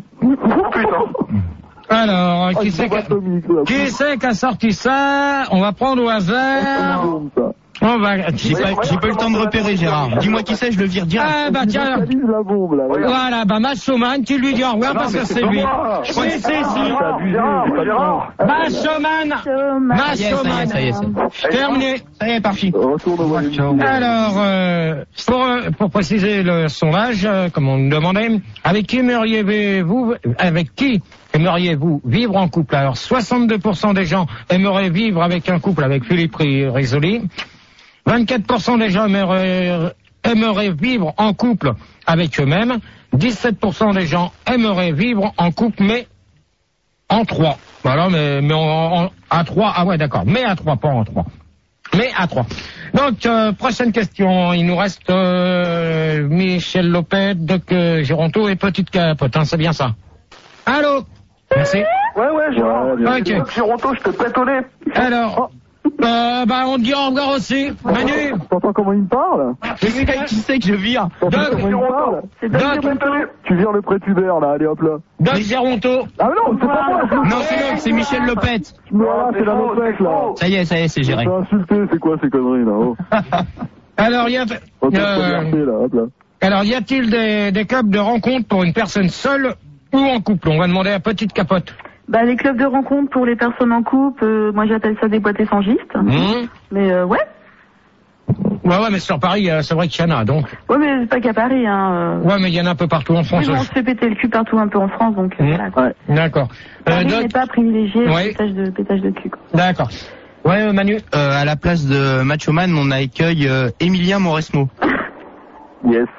Alors, qui c'est qui c'est qui a sorti ça? On va prendre au hasard. On va... J'ai pas, j'ai pas eu le temps de repérer, Gérard. Dis-moi qui c'est, je le vire direct. Ah, bah tiens. La bombe, là, voilà, bah Machoman, tu lui dis au revoir parce que c'est lui. Je crois que c'est Gérard. Machoman. Machoman. Ça y est, ça y est. Terminé. Ça y est, parti. Alors, euh, pour, pour préciser le sondage, euh, comme on me demandait, avec qui aimeriez-vous, avec qui aimeriez-vous vivre en couple? Alors, soixante-deux pour cent des gens aimeraient vivre avec un couple avec Philippe Risoli. vingt-quatre pour cent des gens aimeraient, aimeraient vivre en couple avec eux-mêmes. dix-sept pour cent des gens aimeraient vivre en couple, mais en trois. Voilà, mais, mais en, en, à trois. Ah ouais, d'accord. Mais à trois, pas en trois. Mais à trois. Donc, euh, prochaine question. Il nous reste euh, Michel Lopez, Doc euh, Géronto et Petite Capote. Hein, c'est bien ça. Allô? Merci. Ouais, ouais, Gérard. Ouais, ok. Doc Géronto, je te pète au nez. Alors... Euh, bah, on te dit au revoir aussi. Manu. T'entends comment il me parle? Je sais qui c'est que je vire. T'entends comment il me parle? C'est Doc Géronto. Tu vires le prétubère, là, allez hop là. Doc Géronto. Ah non, c'est pas moi. Non, c'est l'autre, c'est Michel Lopette. Voilà, c'est la Lopette, là. Ça y est, ça y est, c'est géré. Tu insulté, c'est quoi ces conneries, là, oh. Alors, il y a... Ok, euh, là, hop là. Alors, y a-t-il des, des clubs de rencontre pour une personne seule ou en couple? On va demander à Petite Capote. Bah, les clubs de rencontre pour les personnes en couple, euh, moi j'appelle ça des boîtes échangistes. Mmh. Mais euh, ouais. Ouais, ouais, mais sur Paris, euh, c'est vrai qu'il y en a, donc. Ouais, mais c'est pas qu'à Paris, hein. Euh... Ouais, mais il y en a un peu partout en France. Oui, on se fait péter le cul partout un peu en France, donc. Mmh. Euh, voilà, ouais. D'accord. Paris euh, n'est pas privilégié ouais. au pétage de, pétage de cul, quoi. D'accord. Ouais, euh, Manu. Euh, à la place de Machoman, on accueille euh, Emilien Mauresmo. Yes.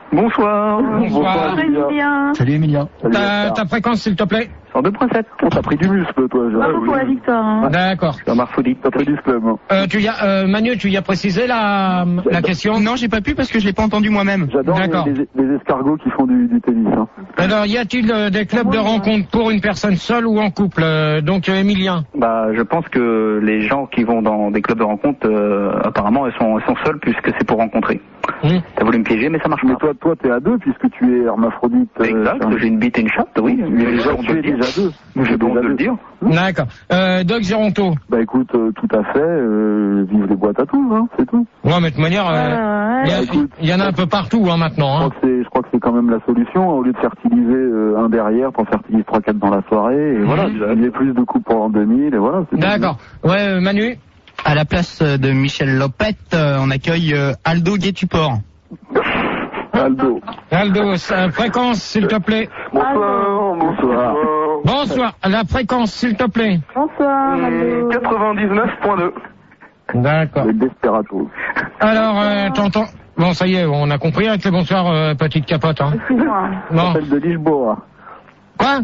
Bonsoir. Bonsoir. Emilien. Salut Emilien. Ta, ta fréquence, s'il te plaît. cent deux virgule sept. On t'a pris du muscle, toi. Bravo pour la victoire. Hein. D'accord. C'est un marfoudite. T'as pris du club. Hein. Euh, tu y as, euh, Manu, tu y as précisé la, la question? Non, j'ai pas pu parce que je l'ai pas entendu moi-même. J'adore D'accord. les, les, les escargots qui font du, du tennis. Hein. Alors, y a-t-il euh, des clubs de rencontre pour une personne seule ou en couple? euh, Donc, euh, Emilien. Bah, je pense que les gens qui vont dans des clubs de rencontre, euh, apparemment, elles sont, elles sont seules puisque c'est pour rencontrer. Mmh. T'as voulu me piéger, mais ça marche Mais pas. toi, toi, t'es à deux puisque tu es hermaphrodite. euh, Exact, Charles. j'ai une bite et une chatte, oui. Mais J'ai déjà, honte de tu le es dire. déjà deux. J'ai Tu es honte déjà de le deux. dire. D'accord. Euh, Doc Géronto. Bah écoute, euh, tout à fait, euh, vive les boîtes à tout, hein, c'est tout. Ouais, mais de toute manière, euh, Ouais, il y, a- ouais. Écoute, il y en a un peu partout hein, maintenant. Je Hein. crois que c'est, je crois que c'est quand même la solution. Au lieu de fertiliser euh, un derrière, t'en fertilises trois quatre dans la soirée. Et voilà, il y a plus de coups pour l'an deux mille. Et voilà. C'est D'accord. Ouais, euh, Manu. À la place de Michel Lopet, euh, on accueille euh, Aldo Guétuport. tout. Aldo. Aldo, euh, fréquence, s'il te plaît. Bonsoir, bonsoir. Bonsoir. La fréquence, s'il te plaît. Bonsoir, Aldo. quatre-vingt-dix-neuf virgule deux. D'accord. Le Desperado. Alors, euh, t'entends. Bon, ça y est, on a compris avec le bonsoir, euh, petite capote. Hein. Excuse-moi. Bon. Appel de Lisboa. Quoi?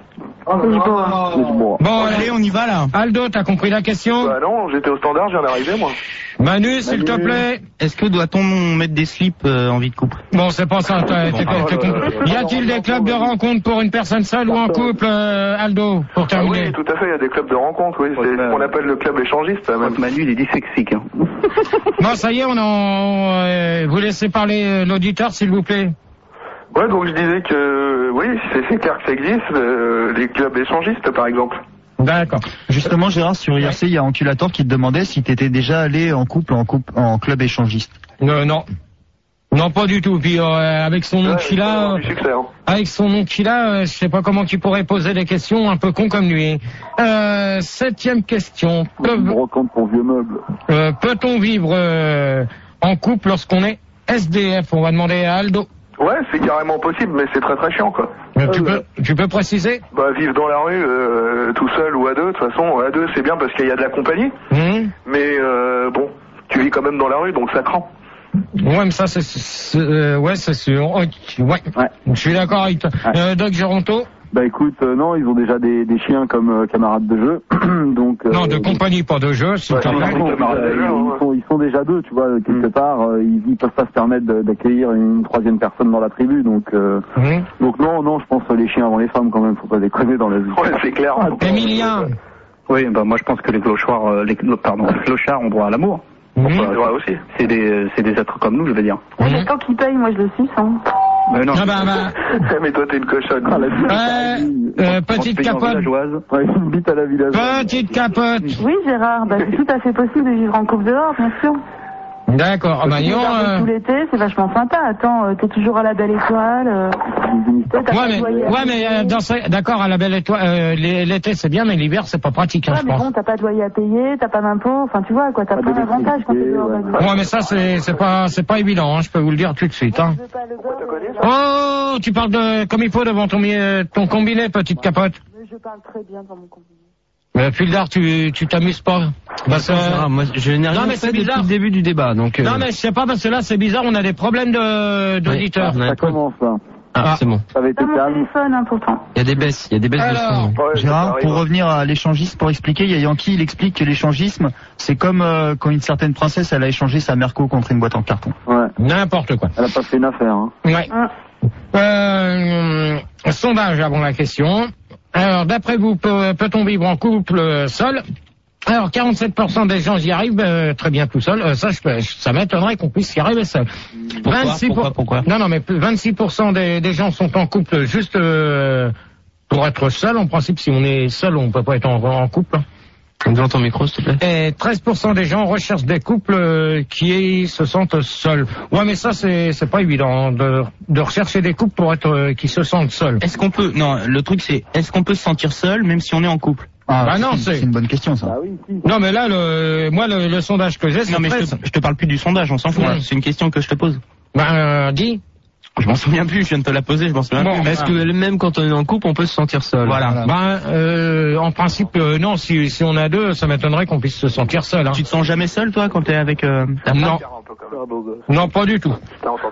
Lisboa. Lisboa. Bon, Allez, on y va là. Aldo, t'as compris la question? Bah non, j'étais au standard, je viens d'arriver moi. Manu, s'il te plaît. Est-ce que doit-on mettre des slips euh, en vie de couple? Bon, c'est pas ça. t'as- t'es- t'es con- Y a-t-il des clubs de rencontre pour une personne seule ou en couple, euh, Aldo, pour Ah terminer? oui, tout à fait, il y a des clubs de rencontre, oui, c'est ce qu'on appelle le club échangiste. Même. Manu, il est dyslexique. Hein. Bon, ça y est, on en. euh, vous laissez parler euh, l'auditeur, s'il vous plaît. Ouais, donc je disais que oui, c'est c'est clair que ça existe, euh, les clubs échangistes par exemple. D'accord. Justement, Gérard, sur I R C, il y a Anculator qui te demandait si t'étais déjà allé en couple, en couple, en club échangiste. Euh, non. Non, pas du tout. Puis euh, avec son nom Ouais, qu'il ça va a, avoir euh, du succès, hein. avec son nom qu'il a, euh, je sais pas comment tu pourrais poser des questions un peu con comme lui. Euh, septième question. Une Peut, brocante pour vieux meubles. euh, peut-on vivre euh, en couple lorsqu'on est S D F? On va demander à Aldo. Ouais, c'est carrément possible, mais c'est très très chiant quoi. Euh, tu peux, tu peux préciser? Bah vivre dans la rue euh, tout seul ou à deux, de toute façon à deux c'est bien parce qu'il y a de la compagnie, Hum mais euh, bon, tu vis quand même dans la rue donc ça craint. Ouais, mais ça, c'est, c'est, euh, ouais, c'est sûr. Ok, ouais. Ouais. Je suis d'accord avec toi. Ouais. Euh, Doc Géronto? Bah écoute, euh, non, ils ont déjà des, des chiens comme euh, camarades de jeu. donc. euh, Non, de compagnie, pas de jeu, s'il Ouais, te non, plaît. non, Ils, camarades de jeu, ils hein. sont, ils sont déjà deux, tu vois, quelque part. euh, ils, ils peuvent pas se permettre de- d'accueillir une troisième personne dans la tribu, donc. Euh, Hum. donc non, non, je pense euh, les chiens avant les femmes quand même, faut pas déconner dans la vie. Ouais, c'est clair. Emilien? Oui, bah moi je pense que les clochards, euh, les, clo- pardon, les clochards ont droit à l'amour. Hum. C'est vrai aussi. C'est des, c'est des êtres comme nous, je veux dire. Ouais, mais tant qu'il paye, moi je le suis, hein. Mais non. Ah bah, bah, Mais toi t'es une cochonne. Ah, la vie. euh, euh, petite Paysan capote. villageoise. Ouais, une bite à la villageoise. Petite capote. Oui, Gérard, bah, c'est tout à fait possible de vivre en couple dehors, bien sûr. D'accord. Ah bah, Tu dis donc, regardes euh, tout l'été, c'est vachement sympa. Attends, euh, t'es toujours à la Belle Étoile. Euh, t'as pas Ouais, de mais, loyer à ouais, mais payer. euh, dans ce- d'accord, à la belle étoile, euh, l'é- l'été c'est bien, mais l'hiver c'est pas pratique, hein, Ouais, je mais pense. bon, t'as pas de loyer à payer, t'as pas d'impôts, enfin tu vois quoi, t'as Pas plein d'avantages quand t'es dehors. d'électricité, vas-y. Ouais, mais ça c'est c'est pas c'est pas évident, hein, je peux vous le dire tout de suite. Hein. Je veux pas le beurre, Oh, tu parles de comme il faut devant ton mi- ton combiné, petite capote. mais je parle très bien dans mon combiné. Euh, Puldar, tu tu t'amuses pas? Parce que- Gérard, moi, je n'ai rien Non, mais fait c'est depuis bizarre. le début du débat, donc. euh, Non mais je sais pas parce que là c'est bizarre, on a des problèmes de d'auditeurs. Ouais, Ça commence là. Ah, c'est bon. Ça avait été T'as mon calme. téléphone, hein, pourtant. Il y a des baisses, il y a des baisses de Alors, son. Ouais, ça Gérard, arrive, pour hein. revenir à l'échangiste, pour expliquer, il y a Yankee, il explique que l'échangisme, c'est comme euh, quand une certaine princesse, elle a échangé sa Merco contre une boîte en carton. Ouais. N'importe quoi. Elle a pas fait une affaire, hein. Ouais. Hein. Euh, sondage avant la question. Alors, d'après vous, peut- peut-on vivre en couple euh, seul? Alors, quarante-sept pour cent des gens y arrivent euh, très bien tout seul. Euh, ça, je, peux- ça m'étonnerait qu'on puisse y arriver seul. Pourquoi vingt-six Pourquoi Pourquoi Non, non, mais vingt-six pour cent des, des gens sont en couple juste euh, pour être seul. En principe, si on est seul, on peut pas être en, en couple. Devant ton micro, s'il te plaît. Et treize pour cent des gens recherchent des couples euh, qui se sentent seuls. Ouais, mais ça, c'est c'est pas évident hein, de, de rechercher des couples pour être euh, qui se sentent seuls. Est-ce qu'on peut, non, le truc c'est, est-ce qu'on peut se sentir seul même si on est en couple? Ah, Bah non, c'est- c'est une bonne question, ça. Ah oui, si. Non, mais là, le, moi, le, le sondage que j'ai, c'est Non mais je treize. te, je te parle plus du sondage, on s'en fout. Ouais. hein. C'est une question que je te pose. Ben, euh, dis. Je m'en souviens plus, je viens de te la poser, je m'en souviens Bon, plus. Est-ce que même quand on est en couple, on peut se sentir seul? Voilà. Ben, euh, en principe, euh, non. Si, si on a deux, ça m'étonnerait qu'on puisse se sentir seul. Hein. Tu te sens jamais seul toi quand t'es avec euh, ta femme? Non, Un peu comme ça. non, pas du tout. Là, on s'entend là.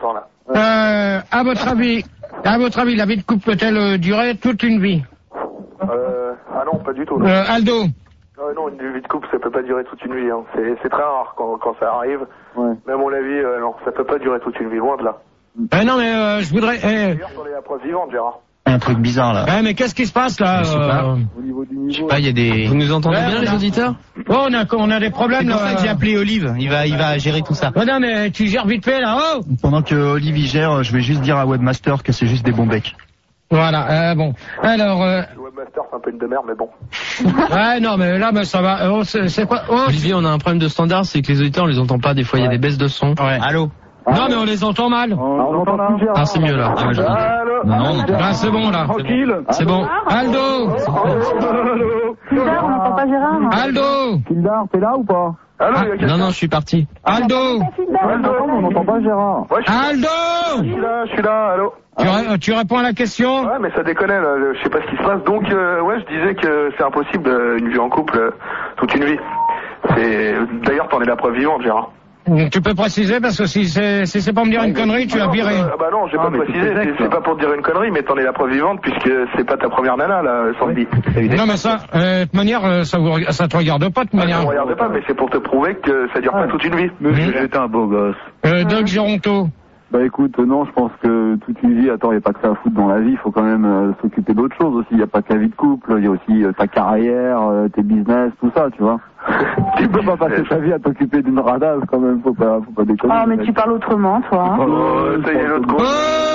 Euh, à votre avis, à votre avis, la vie de couple peut-elle euh, durer toute une vie? Euh, ah non, pas du tout. Non. Euh, Aldo? Euh, non, une vie de couple, ça peut pas durer toute une vie. Hein. C'est, c'est très rare quand, quand ça arrive. Ouais. Mais à mon avis, euh, non, ça peut pas durer toute une vie, loin de là. Euh, non, mais euh, je voudrais... Eh, D'ailleurs, t'en es la preuve vivante, Gérard. Un truc bizarre là. eh, mais qu'est-ce qui se passe là? Je sais pas. euh, Au niveau du Je sais niveau. pas, il y a des... Vous nous entendez Ouais, bien, on les a- auditeurs? Oh, on a, on a des problèmes C'est là. pour ça que j'ai appelé Olive. Il va, il va gérer tout ça. Oh, non, mais tu gères vite fait là. Oh, Pendant que Olivier gère, je vais juste dire à Webmaster que c'est juste des bons becs. voilà. Euh, bon. Alors, euh, Le webmaster, c'est un peu une demeure, mais bon. ouais, non, mais là, mais ça va. Oh, c'est, c'est quoi? Oh, Olivier, on a un problème de standard, c'est que les auditeurs, on les entend pas. Des fois, il y a des baisses de son. Ouais. Allô? non, mais on les entend mal. On, on entend plus Gérard. Ah, c'est mieux là. Ah, ouais, je- Allô? Non, Ah, c'est bon là. Tranquille. C'est bon. Aldo, Gérard, on n'entend pas Gérard. Aldo, Kildar, t'es là ou pas? Allô, il y a quelqu'un? Non, non, je suis parti. Aldo, Aldo, On n'entend pas Gérard. Ouais, je suis, je Aldo. suis là, je suis là, allô? Tu, ré- tu réponds à la question? Ouais, mais ça déconne, là, je sais pas ce qui se passe. Donc, euh, ouais, je disais que c'est impossible, euh, une vie en couple, euh, toute une vie. C'est, d'ailleurs, t'en es la preuve vivante, Gérard. Tu peux préciser parce que si c'est si c'est pas me dire une connerie, tu Ah as non, viré. euh, bah non, j'ai Ah, pas mais précisé, c'est c'est, exact, c'est ça. pas pour te dire une connerie, mais t'en es la preuve vivante puisque c'est pas ta première nana, là, Sandy. Non mais ça, euh, de toute manière, euh, ça vous, reg- ça te regarde pas de toute Ah, manière. ne regarde pas, mais c'est pour te prouver que ça dure pas toute une vie. Monsieur, Mhm. j'étais un beau gosse. Euh, Doc Géronto. Bah écoute, euh, non, je pense que toute une vie, attends, il n'y a pas que ça à foutre dans la vie, il faut quand même euh, s'occuper d'autres choses aussi. Il n'y a pas que la vie de couple, il y a aussi euh, ta carrière, euh, tes business, tout ça, tu vois. Tu peux pas passer ta vie à t'occuper d'une radasse quand même, faut pas, faut pas déconner. Ah, mais tu parles autrement, toi. Hein. Oh, ça y est, l'autre con.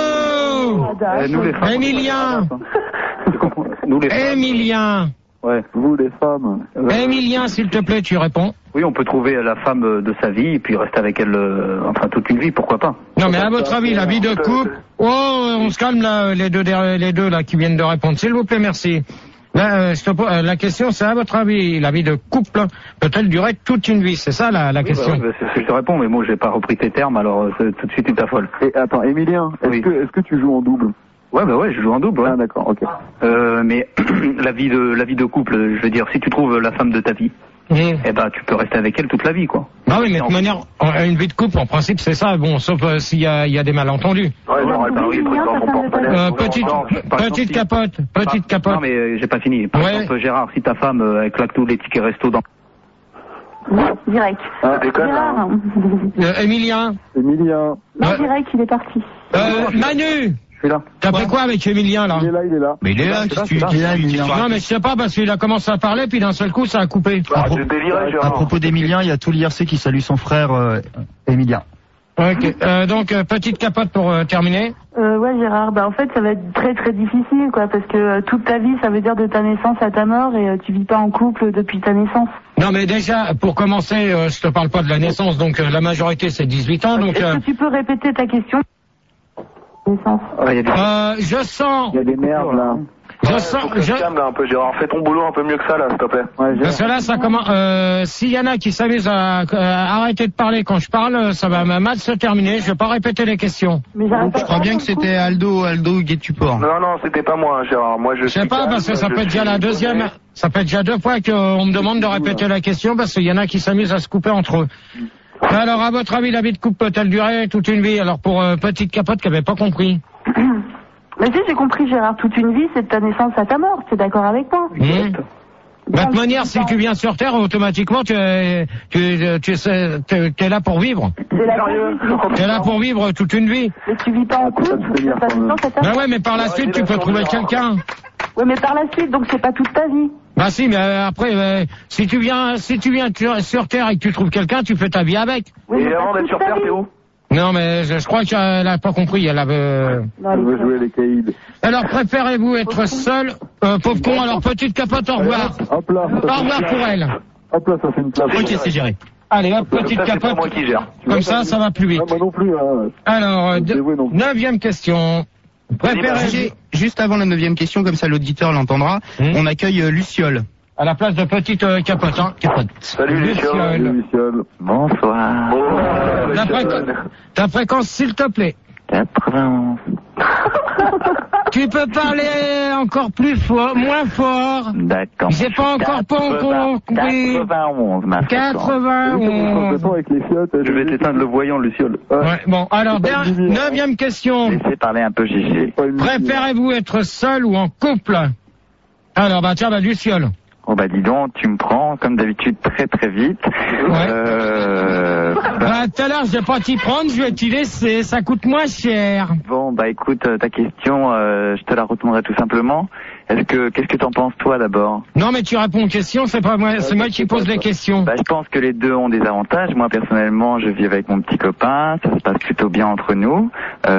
Oh, Ah, Eh, nous les femmes. Émilien, Nous les femmes. Émilien, Ouais, vous les femmes. Euh, Émilien, s'il te plaît, tu réponds. Oui, on peut trouver la femme euh, de sa vie et puis rester avec elle, euh, enfin toute une vie, pourquoi pas. Non mais à votre avis, la vie de couple. Oh, on se calme là, les deux derrière- les deux là qui viennent de répondre. S'il vous plaît, merci. Là, euh, stop, euh, la question, c'est à votre avis, la vie de couple peut-elle durer toute une vie? C'est ça la, la Oui, question. bah, oui, bah, c'est ce que je te réponds, mais moi j'ai pas repris tes termes, alors euh, c'est- tout de suite tu t'affoles. Et attends, Emilien, est-ce Oui. que, est-ce que tu joues en double? Ouais, bah ouais, je joue en double. Ouais. Ah d'accord, ok. Euh, mais la vie de la vie de couple, je veux dire, si tu trouves la femme de ta vie, Mmh. eh ben tu peux rester avec elle toute la vie, quoi. Ah oui, mais de toute manière, en- une vie de couple, en principe, c'est ça. Bon, sauf euh, s'il y a, il y a des malentendus. Ouais, j'aurais pas oui, truc dans ton porte-monnaie. Euh, petite, par exemple, petite si- capote, petite Par- capote. Non, mais euh, j'ai pas fini. Par Ouais. exemple, Gérard, si ta femme euh, elle claque tous les tickets resto dans. Non, direct. Ça déconne, Gérard. hein. Euh, Emilien, Emilien, Non, Ouais. direct, il est parti. euh, Manu, Je suis là. t'as fait quoi avec Emilien là? il est là, il est là. Mais il est là, qu'est-ce que tu Il est là, dis? Emilien. Non mais je sais pas parce qu'il a commencé à parler puis d'un seul coup ça a coupé. Arrête de délirer, À Gérard. propos d'Emilien, il y a tout l'I R C qui salue son frère euh, Emilien. Ok. Euh, donc euh, petite capote pour euh, terminer. Euh, ouais, Gérard, bah en fait, ça va être très très difficile, quoi, parce que euh, toute ta vie, ça veut dire de ta naissance à ta mort, et euh, tu vis pas en couple depuis ta naissance. Non mais déjà pour commencer, euh, je te parle pas de la naissance donc euh, la majorité c'est dix-huit ans donc. Est-ce Euh, que tu peux répéter ta question? Naissance. Ouais, il y a des- euh, je sens, Il y a des merdes là. je Ouais, sens, faut que je. tu te calmes là un peu, Gérard. Fais ton boulot un peu mieux que ça, là, s'il te plaît. Ouais, Parce que là, ça commence. Euh, S'il y en a qui s'amusent à, à arrêter de parler quand je parle, ça va mal se terminer. Je vais pas répéter les questions. Mais j'arrête Je crois bien que c'était Aldo, Aldo Guetuport. Non, non, c'était pas moi, hein, Gérard. Moi, je Je sais suis pas calme, parce que ça je peut être déjà suis la deuxième. posé. Ça peut être déjà deux fois qu'on me demande de répéter la question parce qu'il y en a qui s'amusent à se couper entre eux. Alors, à votre avis, la vie de couple peut-elle durer toute une vie? Alors, pour euh, petite capote qui avait pas compris. Mais si, j'ai compris, Gérard, toute une vie, c'est de ta naissance à ta mort. Tu es d'accord avec moi? Mmh. Bah, de toute manière, si tu viens sur Terre, automatiquement, tu es, tu, es- tu es, t'es- t'es là pour vivre. C'est la Sérieux? T'es là pour vivre toute une vie. Mais tu vis pas en couple, c'est de ta naissance à ta Bah mort. ouais, mais par la suite, tu peux trouver quelqu'un. Ouais, mais par la suite, donc c'est pas toute ta vie. Bah si, mais euh, après, euh, si tu viens, si tu viens tu- sur Terre et que tu trouves quelqu'un, tu fais ta vie avec. Oui, mais Et pas avant d'être toute sur ta Terre, vie. t'es où? Non, mais je, je crois qu'elle a pas compris. Elle avait. euh, Non, Je les veux frères. jouer les caïds. Alors, préférez-vous être seul, euh, pauvre con. Alors, petite capote, au revoir. Hop là. Au revoir pour elle. Hop là, ça fait une place. Ok, c'est géré. Allez, hop, petite Ça, c'est pas capote. moi qui gère. Comme ça, ça va plus vite. Ah, moi non plus. Hein. Alors, euh, de- Oui, non. neuvième question. Préférez-vous J'ai- Juste avant la neuvième question, comme ça l'auditeur l'entendra, Hmm. on accueille euh, Luciole. à la place de petite euh, capote, hein. Capote. Salut, Luciole. Luciole. Michel. Bonsoir. Oh, Ta, Luciole. fréquence, ta fréquence, s'il te plaît. quatre-vingt-onze. Tu peux parler encore plus fort, moins fort. D'accord. J'ai pas encore compris. quatre-vingt-onze, ma quatre-vingt-onze. Avec les fiottes, je vais t'éteindre le voyant, Luciole. Ouais, bon, alors, der- neuvième question. Laissez parler un peu Gigi. Préférez-vous être seul ou en couple? Alors, bah, tiens, bah, Luciole. Oh bah dis donc, tu me prends comme d'habitude très très vite. Ouais. Euh... Bah tout à l'heure je vais pas t'y prendre, je vais t'y laisser, ça coûte moins cher. Bon bah écoute, ta question, euh, je te la retournerai tout simplement. Est-ce que qu'est-ce que t'en penses toi d'abord? Non mais tu réponds aux questions, c'est pas moi, c'est moi qui pose les questions. Bah je pense que les deux ont des avantages. Moi personnellement, je vis avec mon petit copain, ça se passe plutôt bien entre nous.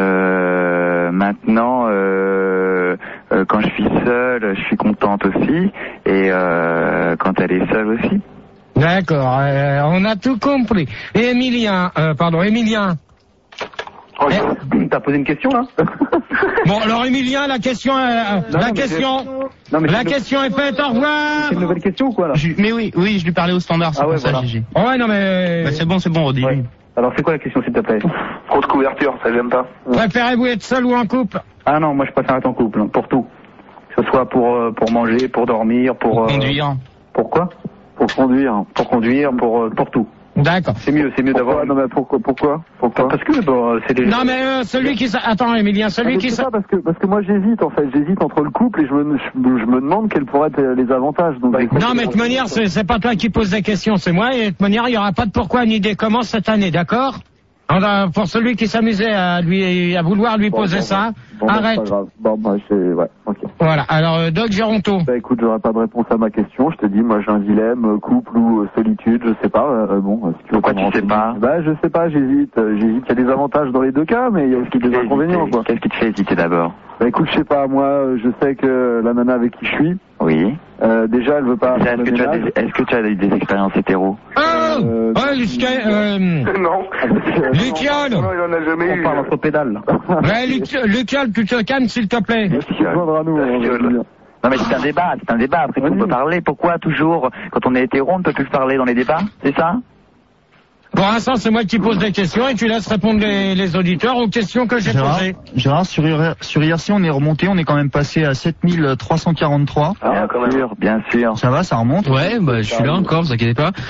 Euh, maintenant, euh, euh, quand je suis seule, je suis contente aussi, et euh, quand elle est seule aussi. D'accord, euh, on a tout compris. Et Emilien, euh, pardon, Emilien. Oh, eh, t'as posé une question là? Bon alors Emilien, la question, euh, non, la non, question, non, mais la question est faite. Au revoir. C'est une nouvelle question ou quoi là? Je- mais oui, oui, je lui parlais au standard, c'est Ah ouais, pour ça, voilà. Gigi. Ouais non mais. Bah, c'est bon, c'est bon, redis. Ouais. Alors c'est quoi la question s'il te plaît? Trop de couverture, ça j'aime pas. Préférez-vous être seul ou en couple? Ah non, moi je préfère être en couple, hein, pour tout. Que ce soit pour euh, pour manger, pour dormir, pour, Pour euh, conduire. Pourquoi? Pour conduire, pour conduire, pour euh, pour tout. D'accord. C'est mieux, c'est mieux d'avoir. Non mais pourquoi pourquoi pourquoi Parce que bon, c'est des. Non mais euh, celui qui... sa- Attends Emilien, celui Ah, mais qui... c'est sa- ça, parce que parce que moi j'hésite en fait, j'hésite entre le couple et je me je, me- je me demande quels pourraient être les avantages. Donc, Non mais de toute manière, c'est c'est pas toi qui pose des questions, c'est moi, et de toute manière, il y aura pas de pourquoi ni des comment cette année, d'accord? On a- Pour celui qui s'amusait à lui à vouloir lui Bon, poser bon, ça, bon, bah, arrête. c'est pas grave. Bon bah c'est ouais, ok. Voilà, alors euh, Doc Géronto. Bah écoute, j'aurais pas de réponse à ma question. Je te dis, moi j'ai un dilemme, euh, couple ou euh, solitude, je sais pas. Euh, bon, euh, si tu veux Pourquoi qu'on tu sais renseigne- pas? Bah je sais pas, j'hésite. Euh, j'hésite. Il y a des avantages dans les deux cas, mais il y a aussi des inconvénients quoi. Qu'est-ce qui te fait hésiter d'abord? Bah écoute, je sais pas. Moi, euh, je sais que la nana avec qui je suis, Oui. euh, déjà elle veut pas. Est-ce faire le que tu as ménage. des, est-ce que tu as des, des expériences hétéro? Oh Euh, Ouais, Lucien, euh... Non. Luciole. Non, il en a jamais On eu. parle entre pédales. là. Ouais, Luc- Luciole, tu te calmes s'il te plaît. Tu te joindras à nous. on va dire. Non mais c'est un débat, c'est un débat. Après tout, on peut parler. Pourquoi toujours, quand on est hétéro, on ne peut plus parler dans les débats? C'est ça? Pour l'instant, c'est moi qui pose des questions et tu laisses répondre les, les auditeurs aux questions que j'ai Gérard, posées. Gérard, sur, I R- sur I R C, on est remonté, on est quand même passé à sept mille trois cent quarante-trois. Bien sûr, bien sûr. Ça va, ça remonte? Ouais, bah je suis là encore, vous inquiétez pas.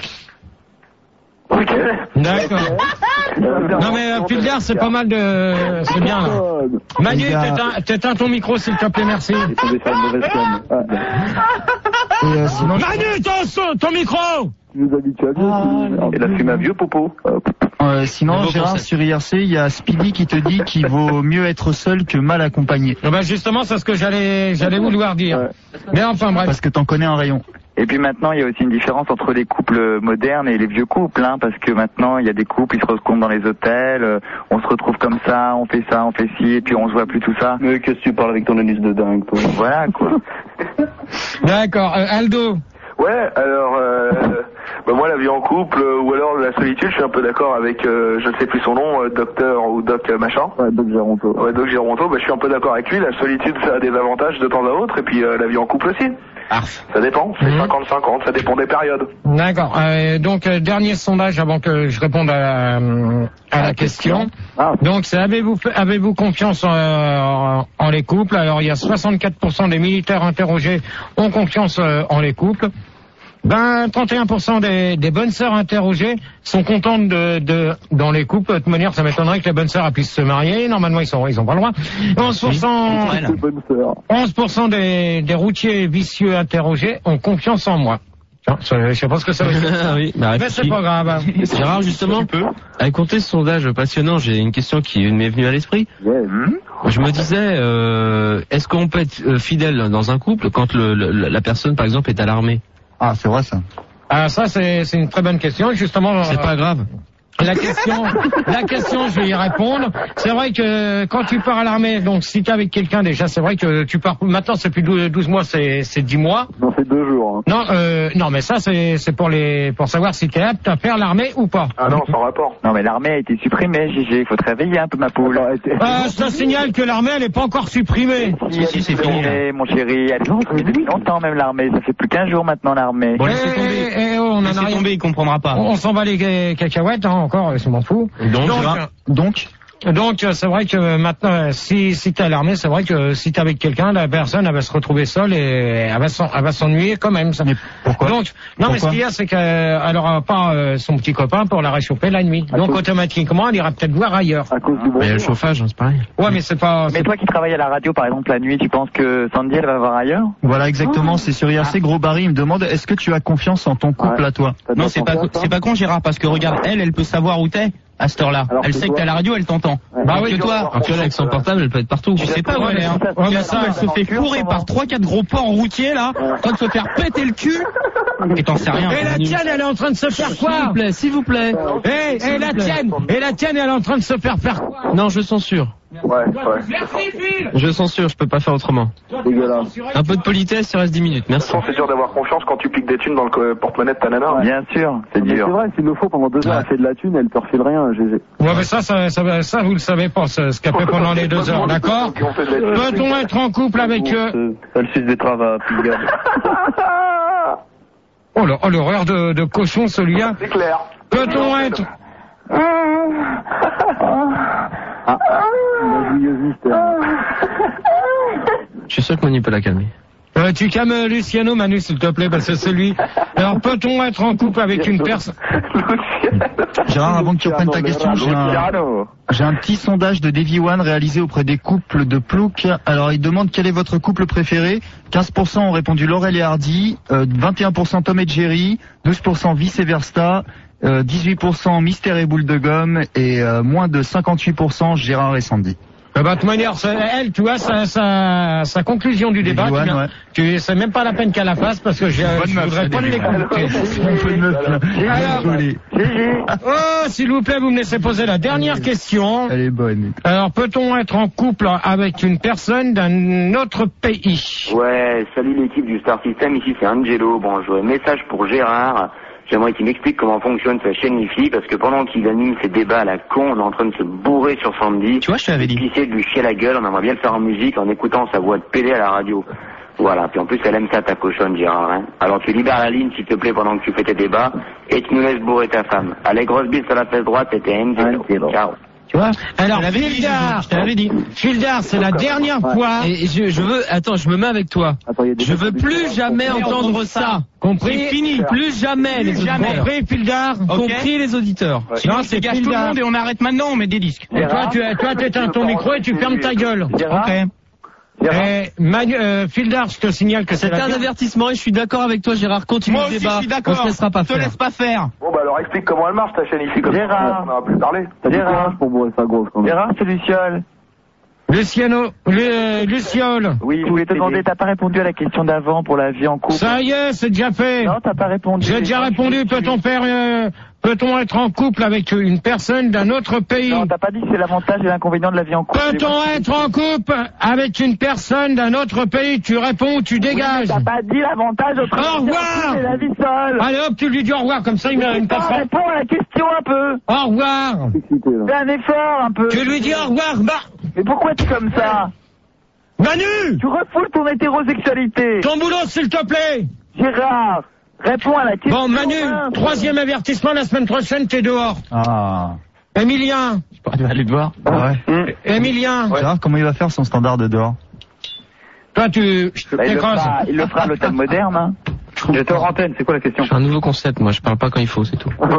D'accord. Non mais euh, Pulgar, c'est pas mal de... C'est bien là. Manu, Les gars- t'éteins- t'éteins ton micro s'il te plaît, merci. Il est tombé sur une mauvaise femme. Ah, bien. Et, euh, sinon, Manu, ton, son- ton micro. Tu nous habitues à bien. Et là, tu m'as vieux popo. euh, sinon Nouveau Gérard, concept. sur I R C, il y a Speedy qui te dit qu'il vaut mieux être seul que mal accompagné. Eh ben justement, c'est ce que j'allais j'allais vouloir dire. Ouais. Mais enfin bref. Parce que t'en connais un rayon. Et puis maintenant, il y a aussi une différence entre les couples modernes et les vieux couples, hein, parce que maintenant, il y a des couples, ils se retrouvent dans les hôtels, euh, on se retrouve comme ça, on fait ça, on fait ci, et puis on se voit plus tout ça. Mais qu'est-ce que tu parles avec ton anus de dingue, toi? Voilà, quoi. D'accord. Euh, Aldo. Ouais, alors, euh, bah moi la vie en couple euh, ou alors la solitude, je suis un peu d'accord avec, euh, je sais plus son nom, euh, docteur ou doc euh, machin. Ouais, Doc Géronto. Ouais, doc Géronto, bah je suis un peu d'accord avec lui. La solitude, ça a des avantages de temps à autre, et puis euh, la vie en couple aussi. Ça dépend, c'est Mhm. cinquante cinquante, ça dépend des périodes. D'accord. Euh, donc euh, dernier sondage avant que je réponde à la, à la question. Ah. Donc c'est avez-vous fait- avez-vous confiance en, en, en les couples? Alors il y a soixante-quatre pour cent des militaires interrogés ont confiance euh, en les couples. Ben trente et un pour cent des, des bonnes sœurs interrogées sont contentes de, de dans les couples. De toute manière, ça m'étonnerait que les bonnes sœurs puissent se marier. Normalement, ils sont ils ont pas le droit. onze pour cent C'est bonne sœur. onze pour cent des, des routiers vicieux interrogés ont confiance en moi. Tiens, ça- je sais pas ce que ça veut dire. Ah oui, bah, Mais c'est pas grave. Gérard, justement, à compter ce sondage passionnant, j'ai une question qui m'est venue à l'esprit. Yeah. Je me disais, euh, est-ce qu'on peut être euh, fidèle dans un couple quand le, le- la personne, par exemple, est à l'armée? Ah, c'est vrai ça. Ah, ça, c'est c'est une très bonne question. Justement, C'est euh, pas grave. La question, la question, je vais y répondre. C'est vrai que quand tu pars à l'armée, donc si t'es avec quelqu'un déjà, c'est vrai que tu pars. Maintenant, c'est plus douze mois, c'est c'est dix mois. Non, c'est deux jours. Hein. Non, euh, non, mais ça, c'est c'est pour les pour savoir si t'es apte à faire l'armée ou pas. Ah non, sans rapport. Non mais l'armée a été supprimée, Gigi, il faut te réveiller un peu ma poule. Attends, arrêtez. Ah, je te signale que l'armée, elle est pas encore supprimée. Si, si, c'est fini, là. Mon chéri, elle est supprimée depuis longtemps même l'armée, ça fait plus qu'un jour maintenant l'armée. Bon, Eh, laissez tomber. eh, eh, oh, on en a Laissez rien. tomber, il comprendra pas. On, on s'en bat les ca- cacahuètes, hein, encore, je m'en fous. Donc, Donc, Gérard, Donc, Donc c'est vrai que maintenant, si si t'es alarmé, c'est vrai que si t'es avec quelqu'un, la personne elle va se retrouver seule et elle va s'en, elle va s'ennuyer quand même. Ça. Mais pourquoi? Donc non, pourquoi mais ce qu'il y a, c'est qu'elle aura pas euh, son petit copain pour la réchauffer la nuit. Donc automatiquement, elle ira peut-être voir ailleurs. À cause du Mais il y a le chauffage, hein, c'est pareil. Ouais, mais c'est pas. Mais toi qui travailles à la radio, par exemple, la nuit, tu penses que Sandy, elle va voir ailleurs? Voilà, exactement, c'est sur I R C. Gros Barry, il me demande, est-ce que tu as confiance en ton couple Ouais. à toi? Non, c'est pas, c'est pas con, Gérard, parce que regarde, elle, elle peut savoir où t'es à cette heure-là. Alors, Elle c'est sait que toi. t'es à la radio, elle t'entend. Bah Alors oui, que toi, Alors que là, avec son portable, elle peut être partout. tu sais pas où elle est, hein. Ouais, mais Ça, ça, elle se fait fourrer par trois quatre gros porcs routiers, là, en train de se faire péter le cul, et t'en sais rien. Et la tienne, elle est en train de se faire S'il vous quoi? plaît, s'il vous plaît. Eh, et la tienne, et la tienne, elle est en train de se faire faire quoi? Non, je censure. Ouais, ouais. Merci, Phil. Je censure, je peux pas faire autrement. Dégueulasse. Un peu de politesse, il reste dix minutes, De toute merci. façon, c'est dur d'avoir confiance quand tu piques des thunes dans le co- porte-monnaie de ta nana. Bien sûr, c'est Mais dur. c'est vrai, s'il le faut, pendant deux heures, elle fait de la thune, elle te refile rien, G G. Ouais, mais ça, ça, ça, ça, vous le savez pas, ce, ce qu'elle fait pendant les deux heures, d'accord? Qui ont fait de la thune. Peut-on être en couple avec eux? Elle suce des travaux à Pigalle. Oh, le- oh, l'horreur de, de cochon, celui-là. C'est clair. Peut-on être... Ah, la jouilleuse mystère. Je suis sûr que Manu peut la calmer. Euh, tu calmes Luciano, Manu, s'il te plaît, parce que c'est lui. Alors, peut-on être en couple avec une personne... Gérard, avant que tu reprennes ta question, j'ai un, Luciano. j'ai un petit sondage de Davy One réalisé auprès des couples de Plouc. Alors, il demande quel est votre couple préféré. quinze pour cent ont répondu Laurel et Hardy, euh, vingt et un pour cent Tom et Jerry, douze pour cent Vice et Versta, euh, dix-huit pour cent Mystère et Boule de Gomme et euh, moins de cinquante-huit pour cent Gérard et Sandy. Euh, bah, de toute manière, c'est- elle, tu vois, sa, sa, sa conclusion du débat, One, tu, viens- ouais. tu c'est même pas la peine qu'elle la fasse parce que j'ai, Bonne je meuf, voudrais la pas Davy l'écouter. Bonne meuf, là. Alors, Désolé. oh, s'il vous plaît, vous me laissez poser la dernière question. Elle est bonne. Alors, peut-on être en couple avec une personne d'un autre pays? Ouais, salut l'équipe du Star System, ici c'est Angelo. Bon, je un message pour Gérard. J'aimerais qu'il m'explique comment fonctionne sa chaîne Wi-Fi, parce que pendant qu'il anime ses débats à la con, on est en train de se bourrer sur Sandy. Tu vois, je te l'avais dit. De pisser, de lui chier la gueule, on aimerait bien le faire en musique, en écoutant sa voix de pédé à la radio. Voilà, puis en plus elle aime ça ta cochonne, Gérard. Hein. Alors tu libères la ligne, s'il te plaît, pendant que tu fais tes débats, et tu nous laisses bourrer ta femme. Allez, grosse bise sur la fesse droite, c'était Angelo. Ciao. Tu vois? Alors, Je te l'avais dit, Fildar, je te l'avais dit. Fildar, c'est la dernière fois. Et je, je veux, attends, je me mets avec toi. Attends, il y a des Je veux plus jamais entendre ça. Compris? C'est fini. Plus jamais les auditeurs. Compris, Fildar? Compris les auditeurs. Sinon, Non, je c'est dégage tout le Fildar. monde et on arrête maintenant, on met des disques. Et toi, tu, toi, tu éteins ton micro et tu fermes ta gueule. Gérard, Ok. Et Manu, euh, Fildar, je te signale que c'est C'est la un dernière- avertissement et je suis d'accord avec toi, Gérard. Continue Moi le aussi, débat. je suis On d'accord. se laissera pas Te faire. laisse pas faire. Bon, bah alors explique comment elle marche ta chaîne ici, comme Gérard. ça on n'aura plus parlé. T'as du Gérard. courage pour bourrer sa grosse, quand même. Gérard, c'est Luciole. Luciano, Lu- euh, Luciole. Oui, je voulais te demander, t'as pas répondu à la question d'avant pour la vie en couple? Ça y est, c'est déjà fait. Non, t'as pas répondu. J'ai déjà répondu. Peut-on faire, euh, peut-on être en couple avec une personne d'un autre pays? Non, t'as pas dit que c'est l'avantage et l'inconvénient de la vie en couple. Peut-on être en couple avec une personne d'un autre pays? Tu réponds ou tu Oui, mais dégages? T'as pas dit l'avantage autre Au revoir. c'est la vie seule. Allez hop, tu lui dis au revoir, comme ça il me il me Putain, passera. réponds à la question un peu. Au revoir. Excité, là. Fais un effort un peu. Tu lui dis au revoir. Bah, Mais pourquoi tu es comme ça? Manu, Tu refoules ton hétérosexualité. ton boulot s'il te plaît. Gérard, réponds à la question. Bon, Manu, hein. troisième avertissement, la semaine prochaine t'es dehors. Ah. Emilien, Je pourrais aller te voir. Ouais. Emilien, Gérard, comment il va faire son standard de dehors? toi tu, je Bah, il, le t'écrase. fera, il le fera à l'hôtel moderne. Hein. J'étais hors antenne, c'est quoi la question? Je fais un nouveau concept, moi. Je parle pas quand il faut, c'est tout. Euh,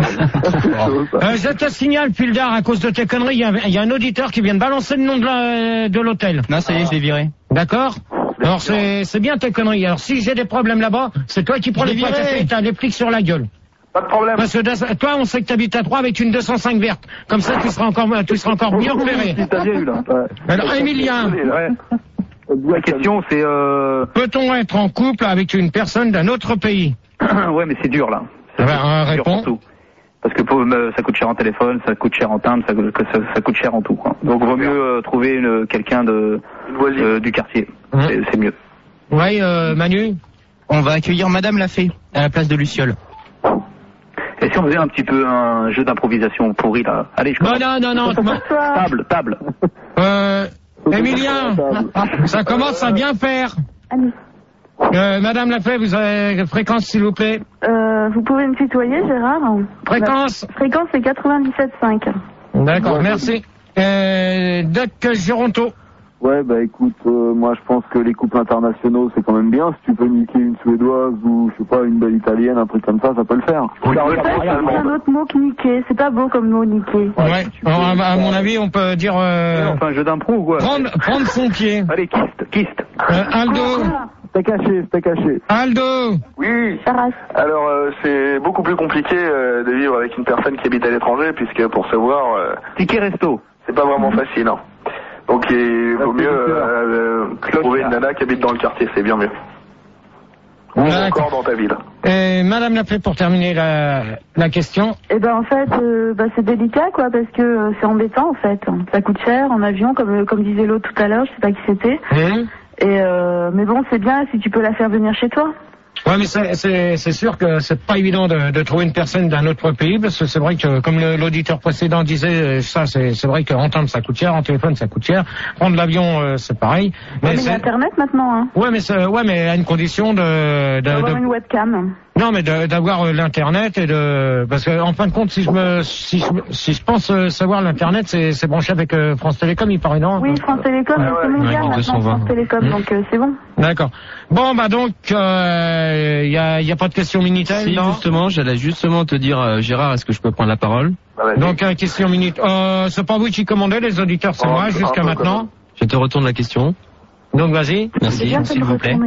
je te signale, Fildar, à cause de tes conneries, il y, a, il y a un auditeur qui vient de balancer le nom de la- de l'hôtel. Non, ça y est, je l'ai viré. D'accord? Alors c'est c'est bien tes conneries. Alors si j'ai des problèmes là-bas, c'est toi qui prends Je les l'ai poids viré. et t'as les flics sur la gueule. Pas de problème. Parce que de- toi, on sait que t'habites à Troyes avec une deux cent cinq verte. Comme ça, tu seras encore, tu seras encore mieux repéré. Si t'as bien eu, là. Ouais. Alors, Emilien, Ouais. La question, c'est euh... peut-on être en couple avec une personne d'un autre pays? Ouais, mais c'est dur, là. Ah ben, euh, C'est dur réponds. pour tout. Parce que pour, euh, ça coûte cher en téléphone, ça coûte cher en timbre, ça, que ça, ça coûte cher en tout, quoi. Donc, vaut mieux euh, trouver une, quelqu'un de, euh, du quartier. Hum. C'est, c'est mieux. Oui, euh, Manu? On va accueillir Madame Lafay à la place de Luciole. Et si on faisait un petit peu un jeu d'improvisation pourri, là? Allez, je Non, commence. non, non, non. Table, table. Euh, Emilien, ça commence à bien faire. Allez. Euh, Madame Lafay, vous avez fréquence, s'il vous plaît? Euh, vous pouvez me tutoyer, Gérard? Fréquence? La fréquence, c'est quatre-vingt-dix-sept virgule cinq. D'accord, merci. Euh, Doc Géronto. Ouais, bah écoute, euh, moi je pense que les couples internationaux c'est quand même bien. Si tu peux niquer une suédoise ou je sais pas une belle italienne, un truc comme ça, ça peut le faire. Oui, c'est un autre mot que niquer. C'est pas beau comme mot niquer. Ouais. Alors, à, à mon avis, on peut dire. Euh, enfin, un jeu d'impro ou quoi? Prendre, prendre son pied. Allez, kyste, kyste. Euh, Aldo. C'était caché, c'était caché. Aldo. Oui. Alors euh, c'est beaucoup plus compliqué euh, de vivre avec une personne qui habite à l'étranger puisque pour savoir. Euh, Ticket resto. C'est pas vraiment facile. Hein. Donc il vaut mieux euh, euh, trouver une nana qui habite dans le quartier, c'est bien mieux. Ou encore dans ta ville. Et Madame Lafay, pour terminer la, la question. Eh ben en fait, euh, bah, c'est délicat quoi, parce que euh, c'est embêtant en fait. Ça coûte cher en avion, comme comme disait l'autre tout à l'heure, je sais pas qui c'était. Mmh. Et euh, mais bon, c'est bien si tu peux la faire venir chez toi. Ouais, mais c'est, c'est, c'est sûr que c'est pas évident de, de trouver une personne d'un autre pays, parce que c'est vrai que, comme le, l'auditeur précédent disait, ça, c'est, c'est vrai qu'entendre ça coûte cher, en téléphone ça coûte cher, prendre l'avion euh, c'est pareil. Mais, ouais, mais il y a Internet maintenant, hein. Ouais, mais c'est, ouais, mais à une condition de, de, d'avoir de... une webcam. Non, mais de, d'avoir euh, l'internet et de, parce que en fin de compte, si je me, si je, si je pense euh, savoir l'internet, c'est, c'est branché avec euh, France Télécom, il paraît non. Oui, France Télécom, ah, c'est ouais, mondial ouais, maintenant, France Télécom, mmh. donc euh, c'est bon. D'accord. Bon, bah donc, il euh, y a, y a pas de question Minitel, si, non? Justement, j'allais justement te dire, euh, Gérard, est-ce que je peux prendre la parole? Ah, donc, euh, question Minitel. Euh, c'est pas vous qui commandez, les auditeurs, c'est oh, moi, jusqu'à maintenant. Je te retourne la question. Donc vas-y. Merci, s'il vous plaît.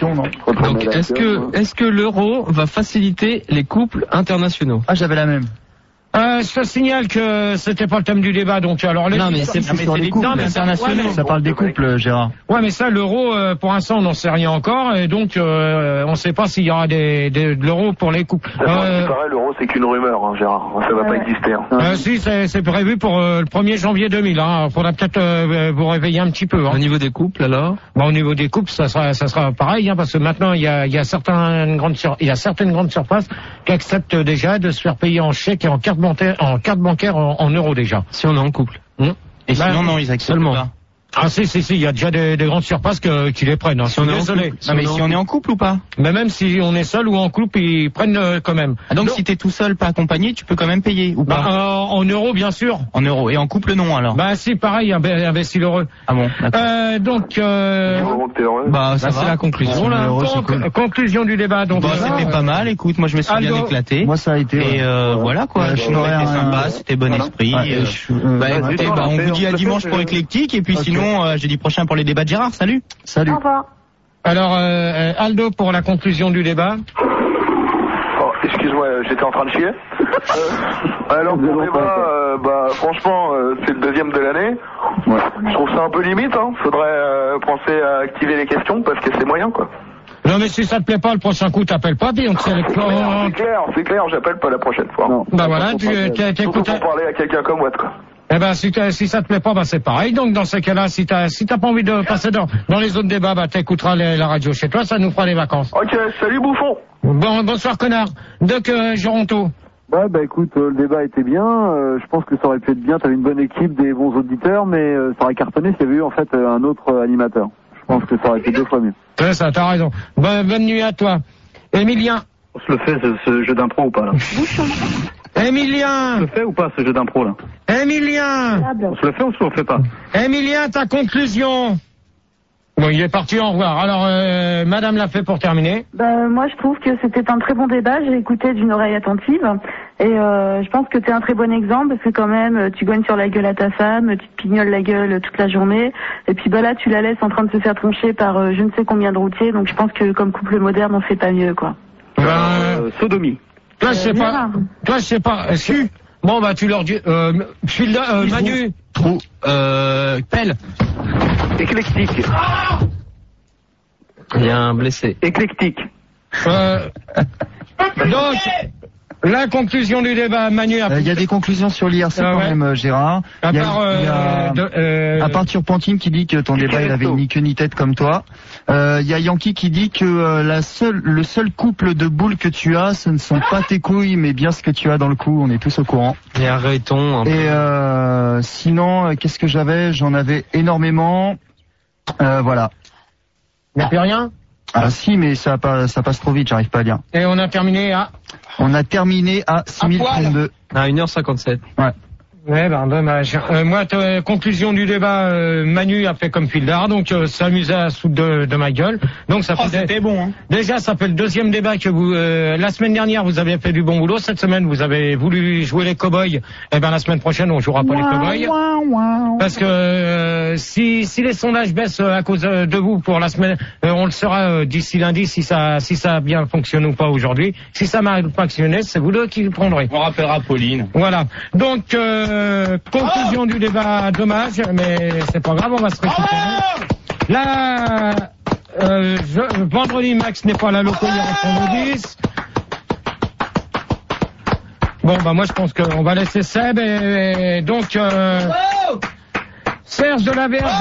Donc est-ce que est-ce que l'euro va faciliter les couples internationaux? Ah, j'avais la même. Euh, je te signale que c'était pas le thème du débat, donc alors les... Non mais c'est sur les couples internationaux. Ouais, ça parle des couples, Gérard. Ouais, mais ça, l'euro, euh, pour l'instant, on n'en sait rien encore, et donc euh, on ne sait pas s'il y aura des, des de l'euro pour les couples. Ça euh... paraît, l'euro, c'est qu'une rumeur, hein, Gérard. Ça va ouais. pas exister. Hein. Euh, si, c'est, c'est prévu pour euh, le premier janvier deux mille. Hein. Faudra peut-être euh, vous réveiller un petit peu. Hein. Au niveau des couples, alors? Bon, au niveau des couples, ça sera, ça sera pareil, hein, parce que maintenant, il y a, il y a certaines grandes, sur... il y a certaines grandes surfaces qui acceptent déjà de se faire payer en chèque et en carte bancaire, en carte bancaire en, en euros déjà. Si on est en couple. Mmh. Et ben, sinon, non, ils acceptent seulement. Pas. Ah si, si, si, il y a déjà des, des grandes surfaces que, qui les prennent. Hein. Si on est désolé. Non, mais si on est en couple ou pas? Mais même si on est seul ou en couple, ils prennent euh, quand même. Ah, donc, donc si t'es tout seul, pas accompagné, tu peux quand même payer ou pas? Bah, euh, en euros, bien sûr. En euros. Et en couple, non, alors? Bah si, pareil, imbécile heureux. Ah bon, d'accord. Euh, donc, euh... bah, ça bah, c'est la conclusion, là. Heureux, Con- cool. Conclusion du débat, donc. Bah, euh, c'était pas mal, écoute, moi je me suis Aldo. bien éclaté. Moi ça a été. Et euh, ouais. voilà, quoi. Ouais, je trouve que c'était sympa, c'était bon voilà. esprit. Ouais, euh, je, euh, bah écoutez, bah, on vous dit à dimanche pour Éclectique, et puis okay. sinon, euh, jeudi prochain pour les débats de Gérard. Salut. Salut. Au revoir. Alors, euh, Aldo, pour la conclusion du débat. Oh, excuse-moi, j'étais en train de chier. euh, alors, pour le débat, euh, bah, franchement, euh, c'est le deuxième de l'année. Ouais. Je trouve ça un peu limite, hein. Faudrait euh, penser à activer les questions, parce que c'est moyen, quoi. Non, mais si ça te plaît pas, le prochain coup, t'appelles pas, puis on te sait avec toi. C'est clair, c'est clair, j'appelle pas la prochaine fois. Non. Bah voilà, tu t'écoutes. Pour parler à quelqu'un comme Watt, quoi. Eh ben, si, si ça te plaît pas, bah c'est pareil. Donc, dans ces cas-là, si t'as, si t'as pas envie de passer dans, dans les autres débats, bah t'écouteras les, la radio chez toi, ça nous fera les vacances. Ok, salut bouffon. Bon, bonsoir connard. Doc euh, Géronto. Ouais, bah écoute, euh, le débat était bien. Euh, je pense que ça aurait pu être bien. T'avais une bonne équipe, des bons auditeurs, mais euh, ça aurait cartonné s'il y avait eu en fait euh, un autre euh, animateur. Je pense que ça aurait été deux fois mieux. C'est ça, t'as raison. Bon, bonne nuit à toi. Emilien. On se le fait ce, ce jeu d'impro ou pas là? Emilien. On se le fait ou pas ce jeu d'impro là? Emilien. On se le fait ou on se le fait pas? Emilien, ta conclusion. Bon, il est parti, au revoir. Alors, euh, Madame l'a fait pour terminer. Bah, moi, je trouve que c'était un très bon débat. J'ai écouté d'une oreille attentive. Et euh, je pense que tu es un très bon exemple parce que quand même, tu gagnes sur la gueule à ta femme, tu te pignoles la gueule toute la journée. Et puis bah là, tu la laisses en train de se faire troncher par euh, je ne sais combien de routiers. Donc je pense que comme couple moderne, on fait pas mieux, quoi. Euh, sodomie. Toi, je sais euh, pas. Toi, je sais pas. Est-ce que... Bon, bah, tu leur dis... Euh, Phil, euh, Manu. Trou. Euh, pelle. Éclectique. Ah, il y a un blessé. Éclectique. Euh, donc, la conclusion du débat, Manu. Il euh, y a des conclusions sur l'I R C euh, quand ouais. même, Gérard. À y a, part, euh, y a, de, euh, à part Turpentine qui dit que ton débat il avait ni queue ni tête comme toi. Il euh, y a Yankee qui dit que euh, la seule, le seul couple de boules que tu as, ce ne sont pas tes couilles, mais bien ce que tu as dans le cou. On est tous au courant. Et arrêtons. Un peu. Et euh, sinon, qu'est-ce que j'avais? J'en avais énormément. Euh, voilà. Il n'y a plus rien? Ah si, mais ça, passe, ça passe trop vite, j'arrive pas à lire. Et on a terminé à... On a terminé à six mille trente-deux. À une heure cinquante-sept. Ouais. Ouais, ben dommage. Euh, moi, t- conclusion du débat, euh, Manu a fait comme fil d'art, donc euh, s'amuser à sous de, de ma gueule. Donc ça Oh, fait c'était bon, hein. Déjà, ça fait le deuxième débat que vous. Euh, la semaine dernière, vous avez fait du bon boulot. Cette semaine, vous avez voulu jouer les cow-boys. Eh ben la semaine prochaine, on jouera pas les cow-boys. Parce que euh, si si les sondages baissent à cause de vous pour la semaine, euh, on le saura euh, d'ici lundi si ça si ça a bien fonctionné ou pas aujourd'hui. Si ça m'a fonctionné, c'est vous deux qui le prendrez. On rappellera Pauline. Voilà. Donc euh, conclusion oh du débat, dommage, mais c'est pas grave, on va se récupérer. Oh Là, euh, je, vendredi, Max n'est pas là, loco, il répond au dix. Bon, bah moi je pense qu'on va laisser Seb et, et donc euh, oh Serge de la Verge.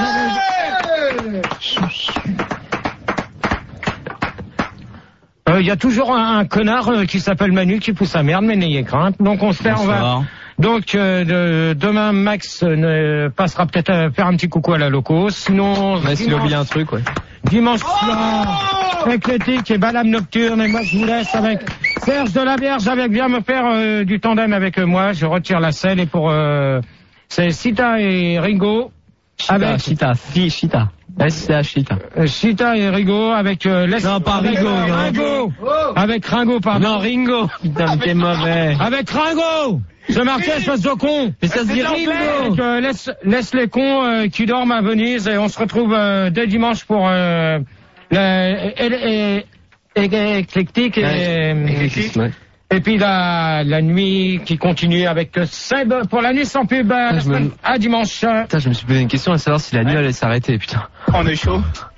Il euh, y a toujours un, un connard euh, qui s'appelle Manu qui pousse sa merde, mais n'ayez crainte. Donc on se fait, on va. Donc euh, de, demain, Max euh, ne passera peut-être à faire un petit coucou à la loco. Sinon, ouais, s'il oublie un truc, ouais. Dimanche soir, oh éclectique et balade nocturne. Et moi, je vous laisse avec Serge de la Verge, avec bien me faire euh, du tandem avec euh, moi. Je retire la selle et pour euh, c'est Sita et Ringo. Chita, avec Chita, si, Chita. S C H Chita. Euh, Chita et Rigo avec euh, les... Non, pas Rigo, avec, non. Ringo. Oh avec Ringo, pardon. Non, Ringo. Putain, t'es mauvais. Avec Ringo. Je marquais, espèce de con. Mais ça se dit Ringo. Donc, euh, laisse, laisse les cons euh, qui dorment à Venise et on se retrouve euh, dès dimanche pour euh, l'éclectique et, et, et, et, et puis la, la nuit qui continue avec Seb pour la nuit sans pub à, me... à dimanche. Putain, je me suis posé une question à savoir si la nuit allait s'arrêter, putain. On est chaud.